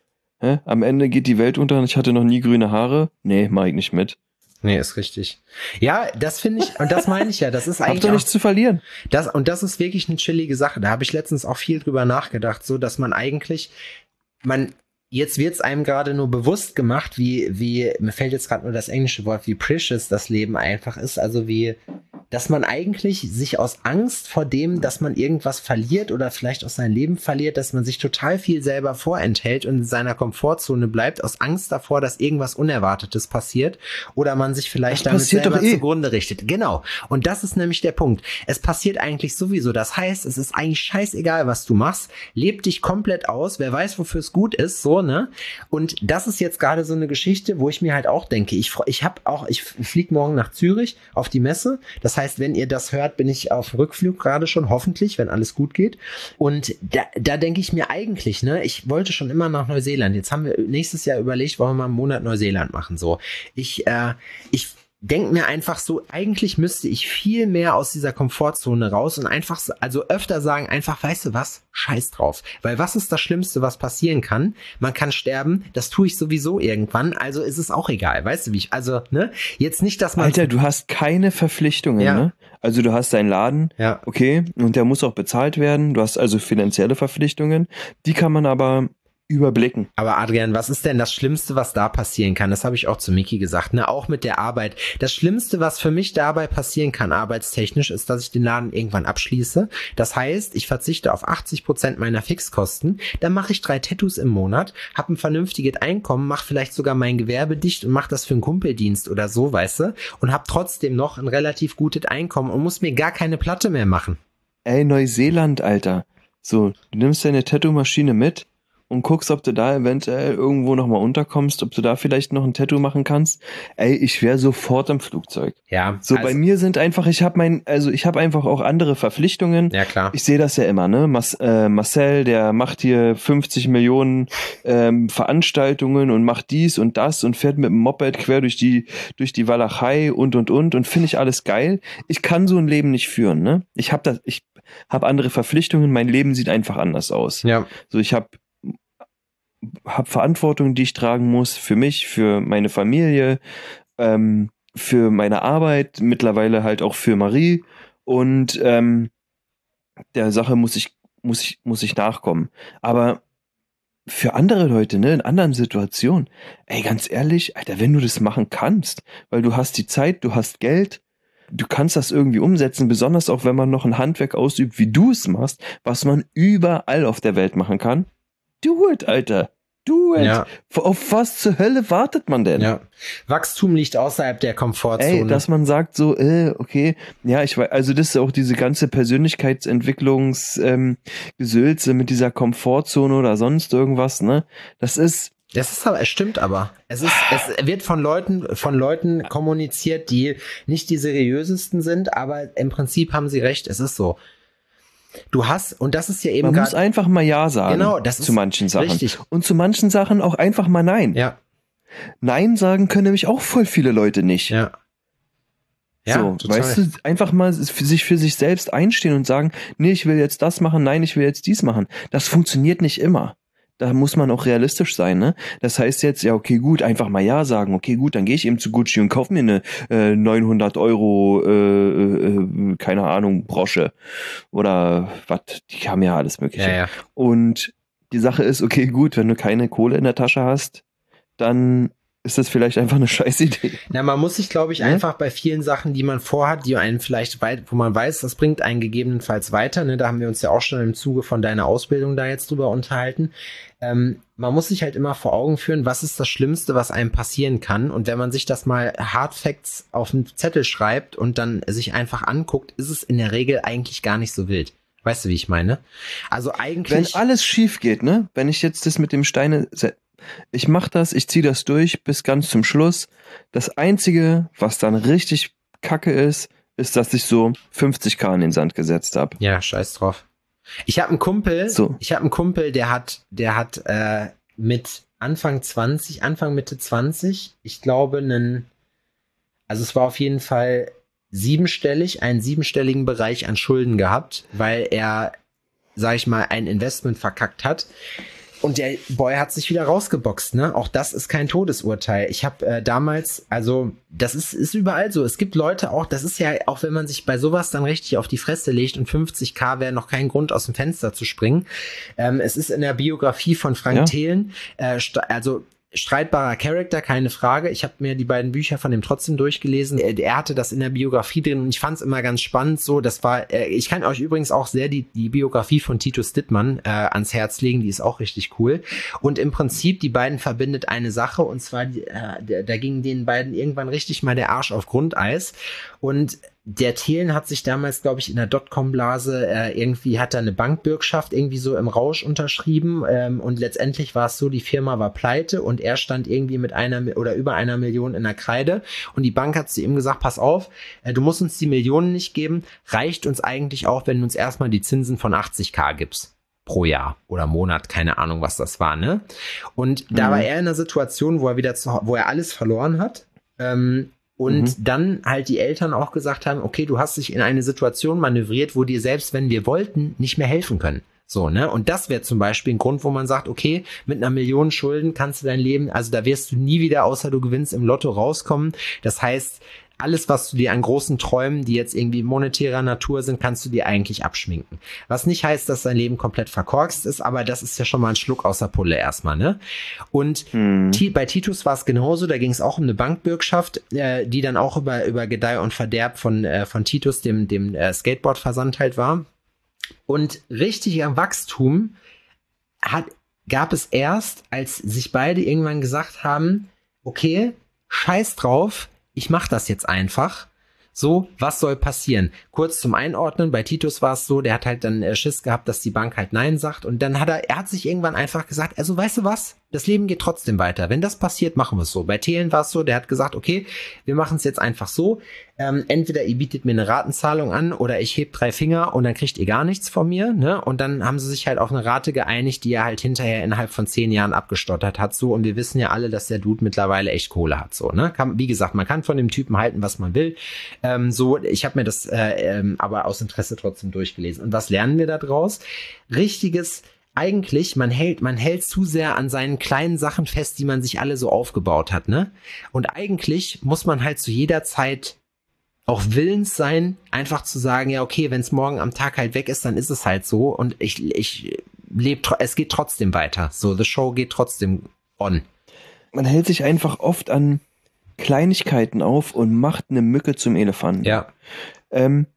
Hä? Am Ende geht die Welt unter und ich hatte noch nie grüne Haare. Nee, mach ich nicht mit. Nee, ist richtig. Ja, das finde ich, und das meine ich ja, das ist eigentlich Habt ihr nichts zu verlieren. Das, und das ist wirklich eine chillige Sache. Da habe ich letztens auch viel drüber nachgedacht, so dass man eigentlich, man, jetzt wird es einem gerade nur bewusst gemacht, wie, wie, mir fällt jetzt gerade nur das englische Wort, wie precious das Leben einfach ist, also wie, dass man eigentlich sich aus Angst vor dem, dass man irgendwas verliert oder vielleicht aus seinem Leben verliert, dass man sich total viel selber vorenthält und in seiner Komfortzone bleibt, aus Angst davor, dass irgendwas Unerwartetes passiert oder man sich vielleicht das damit selber eh. zugrunde richtet. Genau. Und das ist nämlich der Punkt. Es passiert eigentlich sowieso. Das heißt, es ist eigentlich scheißegal, was du machst. Leb dich komplett aus. Wer weiß, wofür es gut ist, so, ne? Und das ist jetzt gerade so eine Geschichte, wo ich mir halt auch denke, ich, ich habe auch, ich fliege morgen nach Zürich auf die Messe. Das heißt, wenn ihr das hört, bin ich auf Rückflug gerade schon, hoffentlich, wenn alles gut geht. Und da, da denke ich mir eigentlich, ne, ich wollte schon immer nach Neuseeland. Jetzt haben wir nächstes Jahr überlegt, wollen wir mal einen Monat Neuseeland machen, so. Ich, äh, ich denke mir einfach so, eigentlich müsste ich viel mehr aus dieser Komfortzone raus und einfach, also öfter sagen, einfach, weißt du was, scheiß drauf. Weil was ist das Schlimmste, was passieren kann? Man kann sterben, das tue ich sowieso irgendwann, also ist es auch egal, weißt du, wie ich, also, ne, jetzt nicht, dass man... Alter, du hast keine Verpflichtungen, ja. ne? Also du hast deinen Laden, ja. okay, und der muss auch bezahlt werden, du hast also finanzielle Verpflichtungen, die kann man aber überblicken. Aber Adrian, was ist denn das Schlimmste, was da passieren kann? Das habe ich auch zu Miki gesagt, ne? Auch mit der Arbeit. Das Schlimmste, was für mich dabei passieren kann, arbeitstechnisch, ist, dass ich den Laden irgendwann abschließe. Das heißt, ich verzichte auf achtzig Prozent meiner Fixkosten, dann mache ich drei Tattoos im Monat, habe ein vernünftiges Einkommen, mache vielleicht sogar mein Gewerbe dicht und mache das für einen Kumpeldienst oder so, weißt du? Und habe trotzdem noch ein relativ gutes Einkommen und muss mir gar keine Platte mehr machen. Ey, Neuseeland, Alter. So, du nimmst deine Tattoo-Maschine mit und guckst, ob du da eventuell irgendwo nochmal unterkommst, ob du da vielleicht noch ein Tattoo machen kannst. Ey, ich wäre sofort im Flugzeug. Ja. So, also, bei mir sind einfach, ich habe mein, also ich habe einfach auch andere Verpflichtungen. Ja, klar. Ich sehe das ja immer, ne? Mas, äh, Marcel, der macht hier fünfzig Millionen ähm, Veranstaltungen und macht dies und das und fährt mit dem Moped quer durch die, durch die Walachei und und und und finde ich alles geil. Ich kann so ein Leben nicht führen, ne? Ich habe das, ich habe andere Verpflichtungen, mein Leben sieht einfach anders aus. Ja. So, ich habe habe Verantwortung, die ich tragen muss, für mich, für meine Familie, ähm, für meine Arbeit, mittlerweile halt auch für Marie und ähm, der Sache muss ich, muss ich, muss ich nachkommen. Aber für andere Leute, ne, in anderen Situationen, ey, ganz ehrlich, Alter, wenn du das machen kannst, weil du hast die Zeit, du hast Geld, du kannst das irgendwie umsetzen, besonders auch wenn man noch ein Handwerk ausübt, wie du es machst, was man überall auf der Welt machen kann. Do it, Alter. Do it. Ja. Auf was zur Hölle wartet man denn? Ja. Wachstum liegt außerhalb der Komfortzone. Ey, dass man sagt so, äh, okay, ja, ich weiß, also das ist auch diese ganze Persönlichkeitsentwicklungs ähm, Gesülze mit dieser Komfortzone oder sonst irgendwas, ne? Das ist Das ist aber, es stimmt aber. Es ist, es wird von Leuten, von Leuten kommuniziert, die nicht die seriösesten sind, aber im Prinzip haben sie recht, es ist so. Du hast, und das ist ja eben Man muss einfach mal Ja sagen, genau, das zu ist manchen Sachen. Richtig. Und zu manchen Sachen auch einfach mal Nein. Ja. Nein sagen können nämlich auch voll viele Leute nicht. Ja. Ja, so, total. weißt du, einfach mal für sich für sich selbst einstehen und sagen, nee, ich will jetzt das machen, nein, ich will jetzt dies machen. Das funktioniert nicht immer. Da muss man auch realistisch sein, ne? Das heißt jetzt, ja, okay, gut, einfach mal Ja sagen. Okay, gut, dann gehe ich eben zu Gucci und kaufe mir eine äh, neunhundert Euro, äh, äh, keine Ahnung, Brosche oder was, die haben ja alles Mögliche. Ja, ja. Und die Sache ist, okay, gut, wenn du keine Kohle in der Tasche hast, dann ist das vielleicht einfach eine scheiß Idee. Na, man muss sich, glaube ich, ja? einfach bei vielen Sachen, die man vorhat, die einen vielleicht weit, wo man weiß, das bringt einen gegebenenfalls weiter, ne, da haben wir uns ja auch schon im Zuge von deiner Ausbildung da jetzt drüber unterhalten. Ähm, man muss sich halt immer vor Augen führen, was ist das Schlimmste, was einem passieren kann. Und wenn man sich das mal Hard Facts auf einen Zettel schreibt und dann sich einfach anguckt, ist es in der Regel eigentlich gar nicht so wild. Weißt du, wie ich meine? Also eigentlich... Wenn alles schief geht, ne, wenn ich jetzt das mit dem Steine... Ich mach das, ich ziehe das durch bis ganz zum Schluss. Das Einzige, was dann richtig kacke ist, ist, dass ich so fünfzig K in den Sand gesetzt habe. Ja, scheiß drauf. Ich habe einen Kumpel, so. ich habe einen Kumpel, der hat, der hat äh, mit Anfang zwanzig, Anfang Mitte zwanzig, ich glaube, einen, also es war auf jeden Fall siebenstellig, einen siebenstelligen Bereich an Schulden gehabt, weil er, sag ich mal, ein Investment verkackt hat. Und der Boy hat sich wieder rausgeboxt, ne? Auch das ist kein Todesurteil. Ich habe äh, damals, also das ist, ist überall so. Es gibt Leute auch, das ist ja, auch wenn man sich bei sowas dann richtig auf die Fresse legt und fünfzig K wäre noch kein Grund, aus dem Fenster zu springen. Ähm, es ist in der Biografie von Frank ja. Thelen, äh, also streitbarer Charakter, keine Frage. Ich habe mir die beiden Bücher von ihm trotzdem durchgelesen. Er, er hatte das in der Biografie drin und ich fand es immer ganz spannend so. Das war, äh, ich kann euch übrigens auch sehr die, die Biografie von Titus Dittmann äh, ans Herz legen. Die ist auch richtig cool. Und im Prinzip, die beiden verbindet eine Sache und zwar, die, äh, da ging den beiden irgendwann richtig mal der Arsch auf Grundeis. Und der Thelen hat sich damals, glaube ich, in der Dotcom-Blase äh, irgendwie, hat er eine Bankbürgschaft irgendwie so im Rausch unterschrieben ähm, und letztendlich war es so, die Firma war pleite und er stand irgendwie mit einer oder über einer Million in der Kreide und die Bank hat zu ihm gesagt, pass auf, äh, du musst uns die Millionen nicht geben, reicht uns eigentlich auch, wenn du uns erstmal die Zinsen von achtzig K gibst. Pro Jahr oder Monat, keine Ahnung, was das war, ne? Und mhm. da war er in einer Situation, wo er wieder zu, wo er alles verloren hat, ähm, und mhm. dann halt die Eltern auch gesagt haben, okay, du hast dich in eine Situation manövriert, wo dir selbst, wenn wir wollten, nicht mehr helfen können. So, ne? Und das wäre zum Beispiel ein Grund, wo man sagt, okay, mit einer Million Schulden kannst du dein Leben, also da wirst du nie wieder, außer du gewinnst, im Lotto rauskommen. Das heißt, alles, was du dir an großen Träumen, die jetzt irgendwie monetärer Natur sind, kannst du dir eigentlich abschminken. Was nicht heißt, dass dein Leben komplett verkorkst ist, aber das ist ja schon mal ein Schluck aus der Pulle erstmal, ne? Und hm. T- bei Titus war es genauso, da ging es auch um eine Bankbürgschaft, äh, die dann auch über, über Gedeih und Verderb von, äh, von Titus, dem, dem äh, Skateboard-Versand halt war. Und richtiger Wachstum hat, gab es erst, als sich beide irgendwann gesagt haben, okay, scheiß drauf, ich mache das jetzt einfach. So, was soll passieren? Kurz zum Einordnen, bei Titus war es so, der hat halt dann äh, Schiss gehabt, dass die Bank halt Nein sagt und dann hat er, er hat sich irgendwann einfach gesagt, also weißt du was, das Leben geht trotzdem weiter. Wenn das passiert, machen wir es so. Bei Thelen war es so, der hat gesagt, okay, wir machen es jetzt einfach so, ähm, entweder ihr bietet mir eine Ratenzahlung an oder ich heb drei Finger und dann kriegt ihr gar nichts von mir, ne? Und dann haben sie sich halt auf eine Rate geeinigt, die er halt hinterher innerhalb von zehn Jahren abgestottert hat, so. Und wir wissen ja alle, dass der Dude mittlerweile echt Kohle hat, so, ne? Kann, wie gesagt, man kann von dem Typen halten, was man will. Ähm, so, ich habe mir das äh, ähm, aber aus Interesse trotzdem durchgelesen. Und was lernen wir da draus? Richtiges Eigentlich, man hält, man hält zu sehr an seinen kleinen Sachen fest, die man sich alle so aufgebaut hat, ne? Und eigentlich muss man halt zu jeder Zeit auch willens sein, einfach zu sagen, ja, okay, wenn es morgen am Tag halt weg ist, dann ist es halt so und ich, ich lebe, es geht trotzdem weiter. So, the show geht trotzdem on. Man hält sich einfach oft an Kleinigkeiten auf und macht eine Mücke zum Elefanten. Ja. Ähm,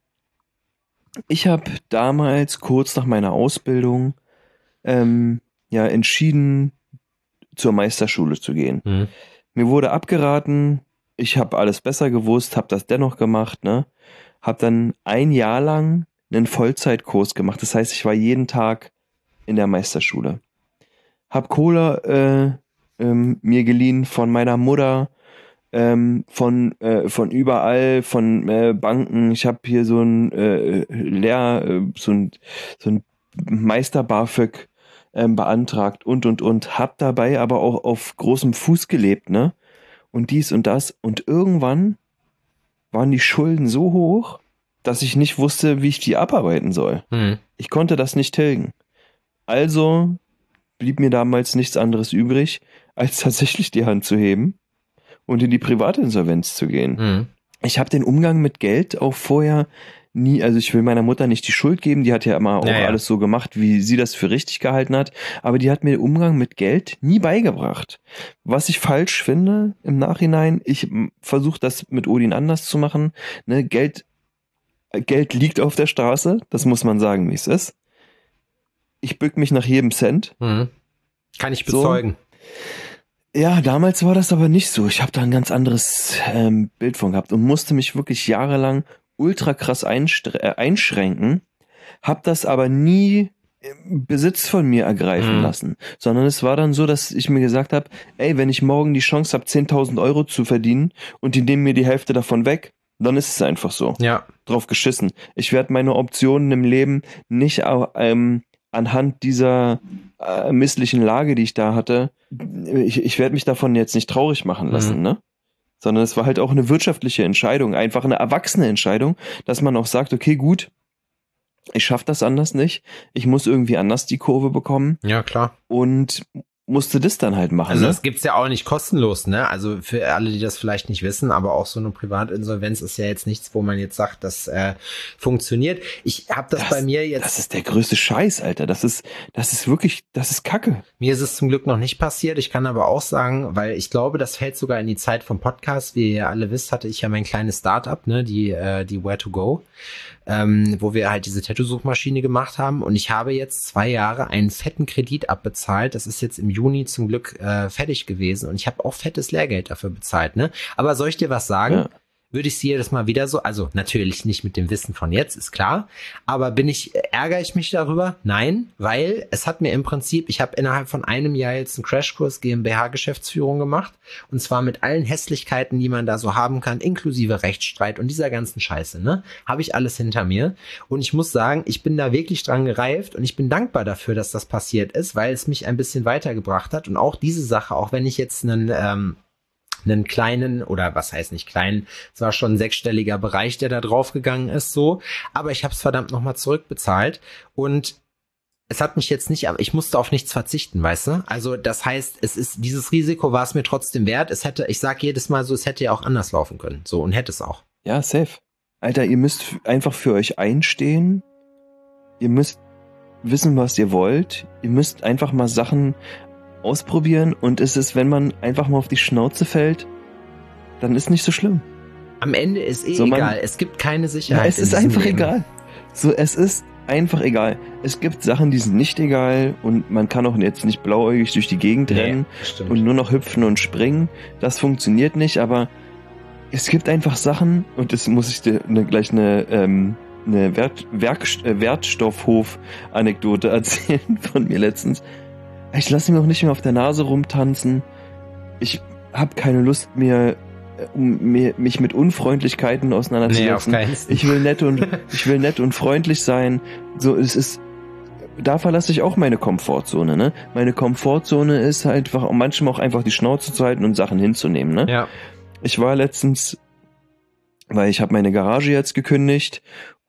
ich habe damals, kurz nach meiner Ausbildung, Ähm, ja, entschieden, zur Meisterschule zu gehen. Mhm. Mir wurde abgeraten, ich habe alles besser gewusst, habe das dennoch gemacht, ne? Habe dann ein Jahr lang einen Vollzeitkurs gemacht. Das heißt, ich war jeden Tag in der Meisterschule. Hab Cola äh, ähm, mir geliehen von meiner Mutter, ähm, von äh, von überall, von äh, Banken. Ich habe hier so ein äh, Lehr, äh, so ein so ein Meister-BAföG ähm, beantragt und und und, hab dabei aber auch auf großem Fuß gelebt, ne? Und dies und das. Und irgendwann waren die Schulden so hoch, dass ich nicht wusste, wie ich die abarbeiten soll. Hm. Ich konnte das nicht tilgen. Also blieb mir damals nichts anderes übrig, als tatsächlich die Hand zu heben und in die Privatinsolvenz zu gehen. Hm. Ich habe den Umgang mit Geld auch vorher nie, also ich will meiner Mutter nicht die Schuld geben, die hat ja immer auch naja. alles so gemacht, wie sie das für richtig gehalten hat, aber die hat mir den Umgang mit Geld nie beigebracht. Was ich falsch finde im Nachhinein, ich versuche das mit Odin anders zu machen, ne, Geld, Geld liegt auf der Straße, das muss man sagen, wie es ist. Ich bück mich nach jedem Cent. Mhm. Kann ich bezeugen. So. Ja, damals war das aber nicht so. Ich habe da ein ganz anderes ähm, Bild von gehabt und musste mich wirklich jahrelang ultra krass einschränken, hab das aber nie Besitz von mir ergreifen mhm. lassen, sondern es war dann so, dass ich mir gesagt habe, ey, wenn ich morgen die Chance habe, zehntausend Euro zu verdienen und die nehmen mir die Hälfte davon weg, Dann ist es einfach so. Ja. Drauf geschissen. Ich werde meine Optionen im Leben nicht ähm, anhand dieser äh, misslichen Lage, die ich da hatte, ich, ich werde mich davon jetzt nicht traurig machen lassen, mhm. ne? Sondern es war halt auch eine wirtschaftliche Entscheidung, einfach eine erwachsene Entscheidung, dass man auch sagt, okay, gut, ich schaffe das anders nicht, ich muss irgendwie anders die Kurve bekommen. Ja, klar. Und musste das dann halt machen. Also ne? das gibt's ja auch nicht kostenlos, ne? Also für alle, die das vielleicht nicht wissen, aber auch so eine Privatinsolvenz ist ja jetzt nichts, wo man jetzt sagt, das äh, funktioniert. Ich habe das, das bei mir jetzt. Das ist der größte Scheiß, Alter. Das ist, das ist wirklich, das ist Kacke. Mir ist es zum Glück noch nicht passiert. Ich kann aber auch sagen, weil ich glaube, das fällt sogar in die Zeit vom Podcast. Wie ihr alle wisst, hatte ich ja mein kleines Startup, ne, die äh, die Where to Go. Ähm, wo wir halt diese Tattoo-Suchmaschine gemacht haben und ich habe jetzt zwei Jahre einen fetten Kredit abbezahlt. Das ist jetzt im Juni zum Glück äh, fertig gewesen und ich habe auch fettes Lehrgeld dafür bezahlt, ne? Aber soll ich dir was sagen? Ja. Würde ich sie jedes Mal wieder so, also natürlich nicht mit dem Wissen von jetzt, ist klar, aber bin ich, ärgere ich mich darüber? Nein, weil es hat mir im Prinzip, ich habe innerhalb von einem Jahr jetzt einen Crashkurs GmbH-Geschäftsführung gemacht und zwar mit allen Hässlichkeiten, die man da so haben kann, inklusive Rechtsstreit und dieser ganzen Scheiße, ne, habe ich alles hinter mir und ich muss sagen, ich bin da wirklich dran gereift und ich bin dankbar dafür, dass das passiert ist, weil es mich ein bisschen weitergebracht hat und auch diese Sache, auch wenn ich jetzt einen, ähm, einen kleinen, oder was heißt nicht kleinen, es war schon ein sechsstelliger Bereich, der da draufgegangen ist, so, aber ich habe es verdammt nochmal zurückbezahlt und es hat mich jetzt nicht, aber ich musste auf nichts verzichten, weißt du? Also das heißt, es ist, dieses Risiko war es mir trotzdem wert, es hätte, ich sag jedes Mal so, es hätte ja auch anders laufen können, so, und hätte es auch. Ja, safe. Alter, ihr müsst einfach für euch einstehen, ihr müsst wissen, was ihr wollt, ihr müsst einfach mal Sachen ausprobieren und es ist, wenn man einfach mal auf die Schnauze fällt, dann ist nicht so schlimm. Am Ende ist eh so, man, egal, es gibt keine Sicherheit. Ja, es ist einfach Leben. egal. So, es ist einfach egal. Es gibt Sachen, die sind nicht egal und man kann auch jetzt nicht blauäugig durch die Gegend rennen nee, und nur noch hüpfen und springen. Das funktioniert nicht, aber es gibt einfach Sachen und das muss ich dir ne, gleich eine ähm, eine Wert, Werk, äh, Wertstoffhof-Anekdote erzählen von mir letztens. Ich lasse mich auch nicht mehr auf der Nase rumtanzen. Ich habe keine Lust mehr, um mir, mich mit Unfreundlichkeiten auseinanderzusetzen. Nee, ich will nett und ich will nett und freundlich sein. So, es ist. Da verlasse ich auch meine Komfortzone. Ne, meine Komfortzone ist halt einfach manchmal auch einfach die Schnauze zu halten und Sachen hinzunehmen. Ne, ja. Ich war letztens, weil ich habe meine Garage jetzt gekündigt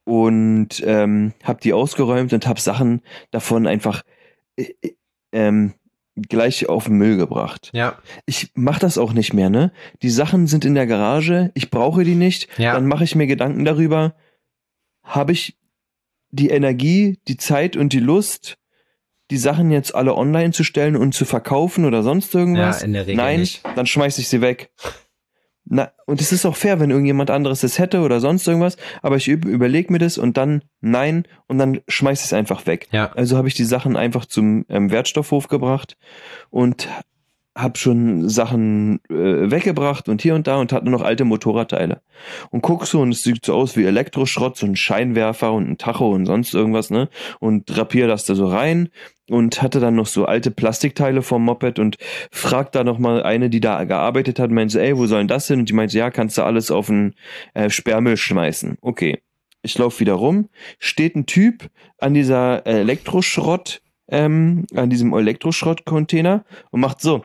und ähm, habe die ausgeräumt und habe Sachen davon einfach äh, Ähm, gleich auf den Müll gebracht. Ja. Ich mach das auch nicht mehr, ne? Die Sachen sind in der Garage, ich brauche die nicht, ja. Dann mache ich mir Gedanken darüber, habe ich die Energie, die Zeit und die Lust, die Sachen jetzt alle online zu stellen und zu verkaufen oder sonst irgendwas? Ja, in der Regel Nein, nicht. Dann schmeiß ich sie weg. Na, und es ist auch fair, wenn irgendjemand anderes es hätte oder sonst irgendwas, aber ich überlege mir das und dann nein und dann schmeiß ich es einfach weg. Ja. Also habe ich die Sachen einfach zum ähm, Wertstoffhof gebracht und habe schon Sachen äh, weggebracht und hier und da und hatte nur noch alte Motorradteile. Und guck so und es sieht so aus wie Elektroschrott, so ein Scheinwerfer und ein Tacho und sonst irgendwas, ne? Und drapier das da so rein und hatte dann noch so alte Plastikteile vom Moped und fragt da noch mal eine, die da gearbeitet hat, meinte, ey, wo soll denn das hin? Und die meinte, ja, kannst du alles auf den äh, Sperrmüll schmeißen. Okay. Ich laufe wieder rum, steht ein Typ an dieser Elektroschrott, ähm, an diesem Elektroschrott-Container und macht so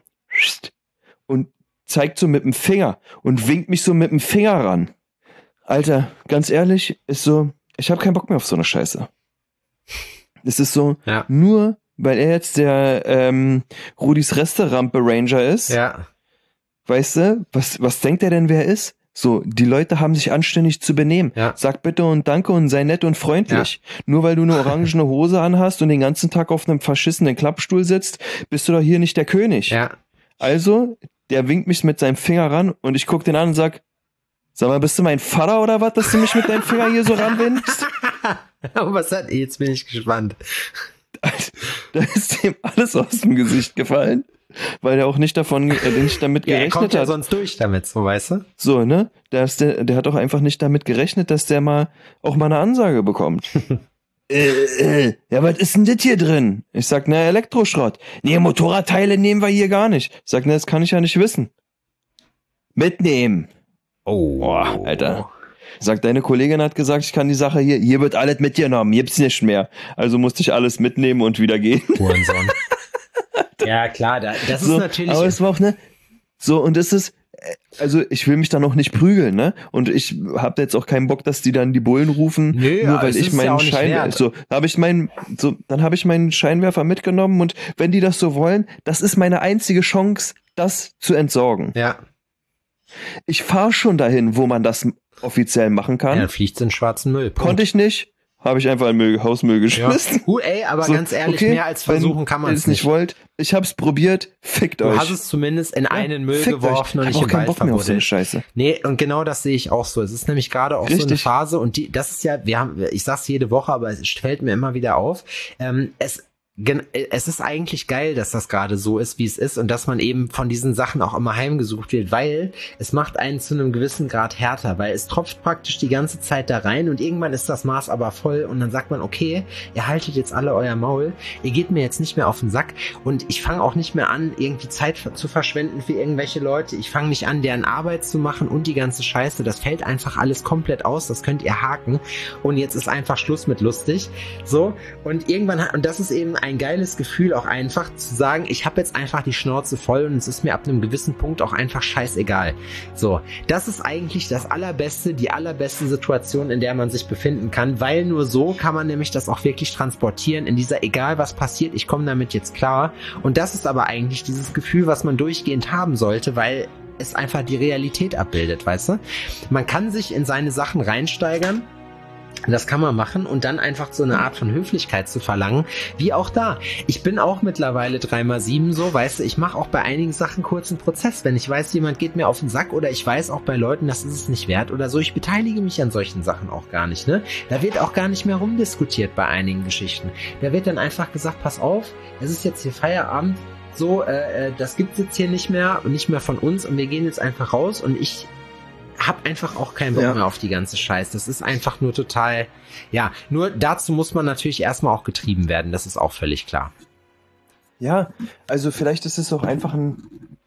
und zeigt so mit dem Finger und winkt mich so mit dem Finger ran. Alter, ganz ehrlich, ist so, ich habe keinen Bock mehr auf so eine Scheiße. Es ist so, ja. Nur weil er jetzt der ähm, Rudis Resterampe Ranger ist, ja. Weißt du, was, was denkt er denn, wer er ist? So, die Leute haben sich anständig zu benehmen. Ja. Sag bitte und danke und sei nett und freundlich. Ja. Nur weil du eine orangene Hose anhast und den ganzen Tag auf einem verschissenen Klappstuhl sitzt, bist du doch hier nicht der König. Ja. Also, der winkt mich mit seinem Finger ran und ich guck den an und sag, sag mal, bist du mein Vater oder was, dass du mich mit deinem Finger hier so ranwindest? Was hat, jetzt bin ich gespannt. Da ist dem alles aus dem Gesicht gefallen, weil er auch nicht davon, äh, nicht damit ja, gerechnet er kommt ja hat. sonst durch damit, so, weißt du? So, ne? Der, ist der, der hat auch einfach nicht damit gerechnet, dass der mal auch mal eine Ansage bekommt. äh, äh, ja, was ist denn das hier drin? Ich sag, ne, Elektroschrott. Nee, Motorradteile nehmen wir hier gar nicht. Ich sag, ne, das kann ich ja nicht wissen. Mitnehmen. Oh. Boah, Alter. Sagt, deine Kollegin hat gesagt, ich kann die Sache hier, hier wird alles mitgenommen, gibt's nicht mehr. Also musste ich alles mitnehmen und wieder gehen. Hurensohn. Ja, klar, da, das so, ist natürlich... Aber es war auch, ne, so, und das ist, also ich will mich da noch nicht prügeln, ne? Und ich habe jetzt auch keinen Bock, dass die dann die Bullen rufen, Nö, nur weil es ich ist ja meinen auch nicht Schein, wert. so, da habe ich meinen, so, dann habe ich meinen Scheinwerfer mitgenommen und wenn die das so wollen, das ist meine einzige Chance, das zu entsorgen. Ja, Ich fahre schon dahin, wo man das offiziell machen ja kann. dann fliegt's in den schwarzen Müll. Punkt. Konnte ich nicht, habe ich einfach in Müll, Hausmüll Ja. geschmissen. Uh, ey, aber So, ganz ehrlich, okay, mehr als versuchen wenn kann man ihr es es nicht nicht. wollt, ich hab's probiert, fickt Du euch. hast es zumindest in einen Müll Fickt geworfen euch. und Ich nicht hab im auch keinen Wald Bock mehr auf so eine verbuddelt. Scheiße. Nee, und genau das sehe ich auch so. Es ist nämlich gerade auch so eine Richtig. Phase und die, das ist ja, wir haben, ich sag's jede Woche, aber es fällt mir immer wieder auf. Ähm, es Gen- Es ist eigentlich geil, dass das gerade so ist, wie es ist und dass man eben von diesen Sachen auch immer heimgesucht wird, weil es macht einen zu einem gewissen Grad härter, weil es tropft praktisch die ganze Zeit da rein und irgendwann ist das Maß aber voll und dann sagt man, okay, ihr haltet jetzt alle euer Maul, ihr geht mir jetzt nicht mehr auf den Sack und ich fange auch nicht mehr an, irgendwie Zeit zu verschwenden für irgendwelche Leute, ich fange nicht an, deren Arbeit zu machen und die ganze Scheiße, das fällt einfach alles komplett aus, das könnt ihr haken und jetzt ist einfach Schluss mit lustig, so, und irgendwann hat, und das ist eben ein geiles Gefühl auch einfach zu sagen, ich habe jetzt einfach die Schnauze voll und es ist mir ab einem gewissen Punkt auch einfach scheißegal. So, das ist eigentlich das allerbeste, die allerbeste Situation, in der man sich befinden kann, weil nur so kann man nämlich das auch wirklich transportieren in dieser, egal was passiert, ich komme damit jetzt klar. Und das ist aber eigentlich dieses Gefühl, was man durchgehend haben sollte, weil es einfach die Realität abbildet, weißt du? Man kann sich in seine Sachen reinsteigern. Das kann man machen und dann einfach so eine Art von Höflichkeit zu verlangen, wie auch da. Ich bin auch mittlerweile drei mal sieben so, weißt du, ich mache auch bei einigen Sachen kurzen Prozess. Wenn ich weiß, jemand geht mir auf den Sack oder ich weiß auch bei Leuten, das ist es nicht wert oder so, ich beteilige mich an solchen Sachen auch gar nicht, ne? Da wird auch gar nicht mehr rumdiskutiert bei einigen Geschichten. Da wird dann einfach gesagt, pass auf, es ist jetzt hier Feierabend, so, äh, das gibt's jetzt hier nicht mehr und nicht mehr von uns und wir gehen jetzt einfach raus und ich hab einfach auch keinen Bock Ja. mehr auf die ganze Scheiße. Das ist einfach nur total, ja, nur dazu muss man natürlich erstmal auch getrieben werden, das ist auch völlig klar. Ja, also vielleicht ist es auch einfach ein,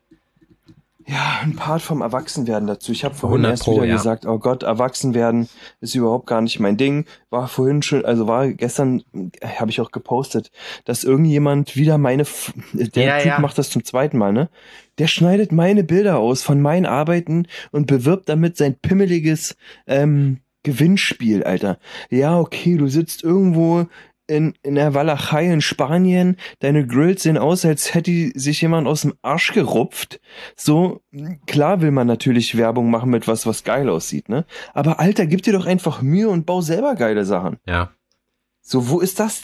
ja, ein Part vom Erwachsenwerden dazu. Ich habe vorhin hundert erst Pro, wieder ja. gesagt, oh Gott, Erwachsenwerden ist überhaupt gar nicht mein Ding. War vorhin schon, also war gestern, äh, habe ich auch gepostet, dass irgendjemand wieder meine, F- der Ja, Typ ja. macht das zum zweiten Mal, ne? Der schneidet meine Bilder aus von meinen Arbeiten und bewirbt damit sein pimmeliges ähm, Gewinnspiel, Alter. Ja, okay, du sitzt irgendwo in, in der Walachei in Spanien, deine Grills sehen aus, als hätte sich jemand aus dem Arsch gerupft. So, klar will man natürlich Werbung machen mit was, was geil aussieht, ne? Aber Alter, gib dir doch einfach Mühe und bau selber geile Sachen. Ja. So, wo ist das?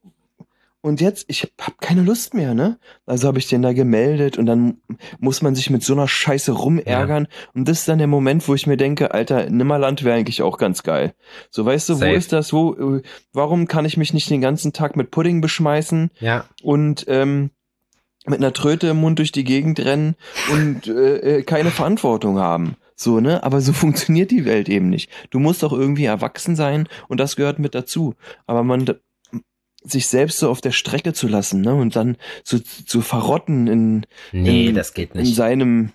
Und jetzt, ich hab keine Lust mehr, ne? Also habe ich den da gemeldet und dann muss man sich mit so einer Scheiße rumärgern. Und das ist dann der Moment, wo ich mir denke, Alter, Nimmerland wäre eigentlich auch ganz geil. So, weißt du, Safe. wo ist das? Wo, äh, warum kann ich mich nicht den ganzen Tag mit Pudding beschmeißen Ja. und ähm, mit einer Tröte im Mund durch die Gegend rennen und äh, äh, keine Verantwortung haben? So, ne? Aber so funktioniert die Welt eben nicht. Du musst auch irgendwie erwachsen sein und das gehört mit dazu. Aber man sich selbst so auf der Strecke zu lassen, ne? Und dann so zu verrotten in, Nee, in, das geht in nicht. seinem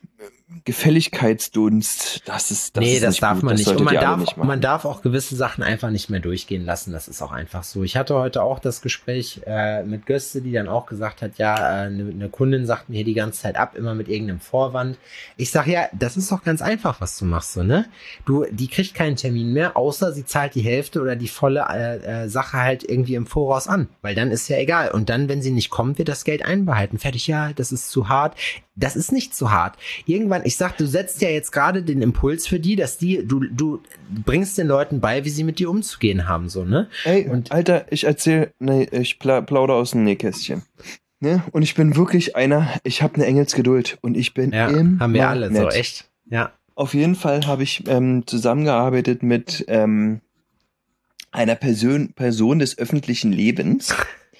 Gefälligkeitsdunst, das ist das nee, ist das nicht darf gut. man Das nicht. Und solltet man ihr alle darf, nicht machen. man darf auch gewisse Sachen einfach nicht mehr durchgehen lassen. Das ist auch einfach so. Ich hatte heute auch das Gespräch äh, mit Göste, die dann auch gesagt hat, ja, äh, eine, eine Kundin sagt mir hier die ganze Zeit ab, immer mit irgendeinem Vorwand. Ich sag ja, das ist doch ganz einfach, was du machst, so, ne? Du, die kriegt keinen Termin mehr, außer sie zahlt die Hälfte oder die volle äh, äh, Sache halt irgendwie im Voraus an, weil dann ist ja egal. Und dann, wenn sie nicht kommt, wird das Geld einbehalten. Fertig, ja, das ist zu hart. Das ist nicht zu hart. Irgendwann, ich sag, du setzt ja jetzt gerade den Impuls für die, dass die, du, du bringst den Leuten bei, wie sie mit dir umzugehen haben, so, ne? Ey, Und- Alter, ich erzähl, nee, ich pla plaudere aus dem Nähkästchen. Ne? Und ich bin wirklich einer, ich habe eine Engelsgeduld und ich bin Ja, immer haben wir alle, so, nett. echt. Ja. Auf jeden Fall habe ich ähm, zusammengearbeitet mit ähm, einer Person, Person des öffentlichen Lebens.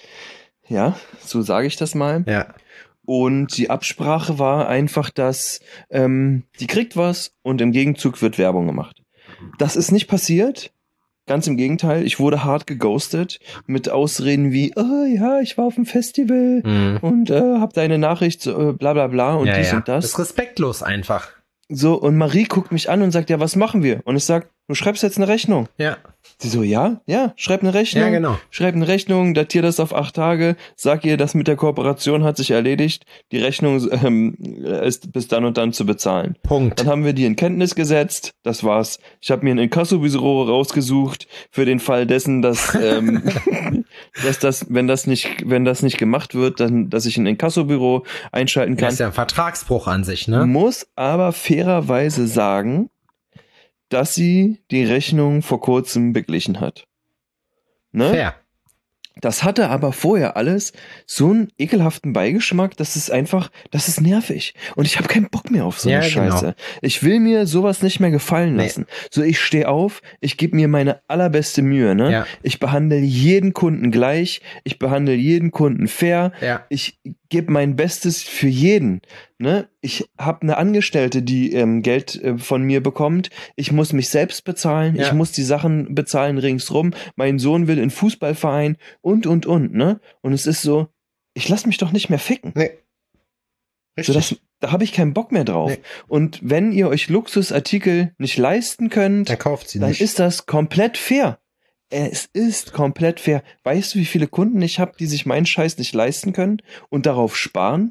Ja, so sage ich das mal. Ja. Und die Absprache war einfach, dass ähm, die kriegt was und im Gegenzug wird Werbung gemacht. Das ist nicht passiert. Ganz im Gegenteil, ich wurde hart geghostet mit Ausreden wie, oh ja, ich war auf dem Festival Mhm. und äh, hab deine Nachricht, äh, bla bla bla und ja, dies ja. und das. Das ist respektlos einfach. So, und Marie guckt mich an und sagt, ja, was machen wir? Und ich sag, du schreibst jetzt eine Rechnung. Ja. Sie so, ja, ja, schreib eine Rechnung. Ja, genau. Schreib eine Rechnung, datier das auf acht Tage, sag ihr, das mit der Kooperation hat sich erledigt, die Rechnung ähm, ist bis dann und dann zu bezahlen. Punkt. Dann haben wir die in Kenntnis gesetzt, das war's. Ich habe mir ein Inkassobüro rausgesucht für den Fall dessen, dass, ähm, dass das, wenn das nicht, wenn das nicht gemacht wird, dann, dass ich ein Inkassobüro einschalten kann. Das ist ja ein Vertragsbruch an sich, ne? Muss aber fairerweise sagen, dass sie die Rechnung vor kurzem beglichen hat. Ne? Fair. Das hatte aber vorher alles so einen ekelhaften Beigeschmack, das ist einfach, das ist nervig. Und ich habe keinen Bock mehr auf so eine Ja, Scheiße. genau. Ich will mir sowas nicht mehr gefallen Nee. lassen. So, ich stehe auf, ich gebe mir meine allerbeste Mühe. Ne? Ja. Ich behandle jeden Kunden gleich, ich behandle jeden Kunden fair, Ja. ich gebe mein Bestes für jeden. Ne? Ich habe eine Angestellte, die ähm, Geld äh, von mir bekommt. Ich muss mich selbst bezahlen. Ja. Ich muss die Sachen bezahlen ringsrum. Mein Sohn will in Fußballverein und, und, und. Ne? Und es ist so, ich lass mich doch nicht mehr ficken. Nee. So, das, da habe ich keinen Bock mehr drauf. Nee. Und wenn ihr euch Luxusartikel nicht leisten könnt, Dann kauft sie dann nicht. ist das komplett fair. Es ist komplett fair. Weißt du, wie viele Kunden ich habe, die sich meinen Scheiß nicht leisten können und darauf sparen?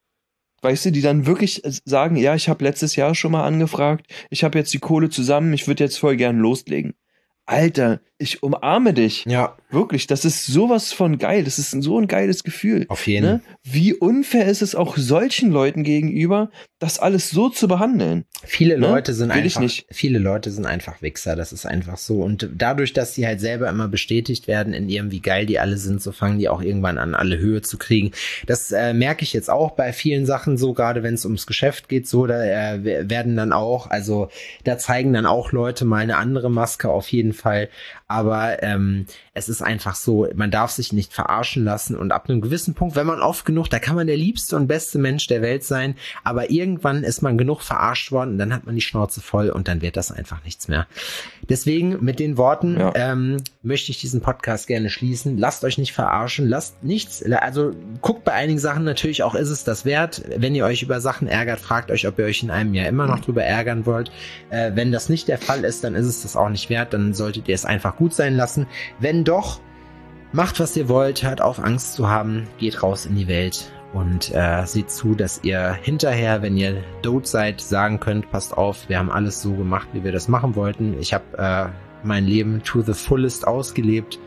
Weißt du, die dann wirklich sagen, ja, ich habe letztes Jahr schon mal angefragt, ich habe jetzt die Kohle zusammen, ich würde jetzt voll gern loslegen. Alter, ich umarme dich. Ja, Wirklich, das ist sowas von geil. Das ist so ein geiles Gefühl. auf jeden. Ne? Wie unfair ist es auch solchen Leuten gegenüber, das alles so zu behandeln? Viele Ne? Leute sind Will ich einfach, nicht. viele Leute sind einfach Wichser, das ist einfach so. Und dadurch, dass sie halt selber immer bestätigt werden in ihrem, wie geil die alle sind, so fangen die auch irgendwann an, alle Höhe zu kriegen. Das äh, merke ich jetzt auch bei vielen Sachen so, gerade wenn es ums Geschäft geht, so, da äh, werden dann auch, also da zeigen dann auch Leute mal eine andere Maske auf jeden Fall. Aber ähm, es ist einfach so, man darf sich nicht verarschen lassen und ab einem gewissen Punkt, wenn man oft genug, da kann man der liebste und beste Mensch der Welt sein, aber irgendwann ist man genug verarscht worden und dann hat man die Schnauze voll und dann wird das einfach nichts mehr. Deswegen mit den Worten Ja. ähm, möchte ich diesen Podcast gerne schließen. Lasst euch nicht verarschen, lasst nichts, also guckt bei einigen Sachen natürlich auch, ist es das wert. Wenn ihr euch über Sachen ärgert, fragt euch, ob ihr euch in einem Jahr immer noch drüber ärgern wollt. Äh, wenn das nicht der Fall ist, dann ist es das auch nicht wert, dann solltet ihr es einfach gut sein lassen. Wenn doch, macht was ihr wollt, hört auf Angst zu haben, geht raus in die Welt und äh, seht zu, dass ihr hinterher, wenn ihr tot seid, sagen könnt, passt auf, wir haben alles so gemacht, wie wir das machen wollten. Ich habe äh, mein Leben to the fullest ausgelebt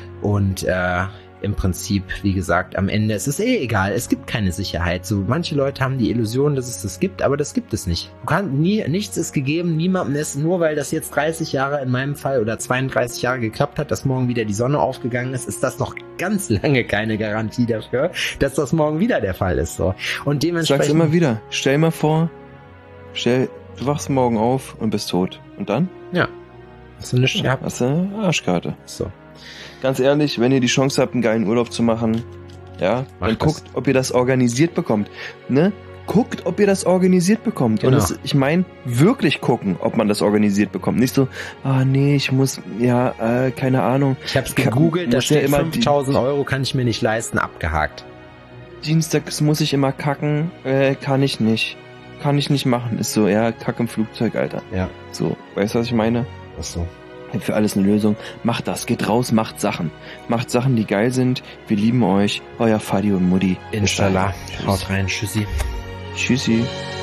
und äh, im Prinzip, wie gesagt, am Ende, es ist eh egal, es gibt keine Sicherheit. So, manche Leute haben die Illusion, dass es das gibt, aber das gibt es nicht. Du kannst nie, nichts ist gegeben, niemandem ist, nur weil das jetzt dreißig Jahre in meinem Fall oder zweiunddreißig Jahre geklappt hat, dass morgen wieder die Sonne aufgegangen ist, ist das noch ganz lange keine Garantie dafür, dass das morgen wieder der Fall ist. So. Und Ich dementsprechend. sag's immer wieder. Stell mal vor, stell, du wachst morgen auf und bist tot. Und dann? Ja. Hast du nichts gehabt? Hast du eine Arschkarte. So. Ganz ehrlich, wenn ihr die Chance habt, einen geilen Urlaub zu machen, ja, Macht dann das. guckt, ob ihr das organisiert bekommt. Ne? Guckt, ob ihr das organisiert bekommt. Genau. Und das, ich meine, wirklich gucken, ob man das organisiert bekommt. Nicht so, ah nee, ich muss, ja, äh, keine Ahnung. Ich hab's Ka- gegoogelt, da muss ja steht immer fünftausend Euro kann ich mir nicht leisten, abgehakt. Dienstags muss ich immer kacken, äh, kann ich nicht. Kann ich nicht machen. Ist so, ja, kack im Flugzeug, Alter. Ja, So, weißt du, was ich meine? ist so. Für alles eine Lösung. Macht das, geht raus, macht Sachen. Macht Sachen, die geil sind. Wir lieben euch. Euer Fadi und Mutti. Inshallah. Tschüss. Haut rein, tschüssi. Tschüssi.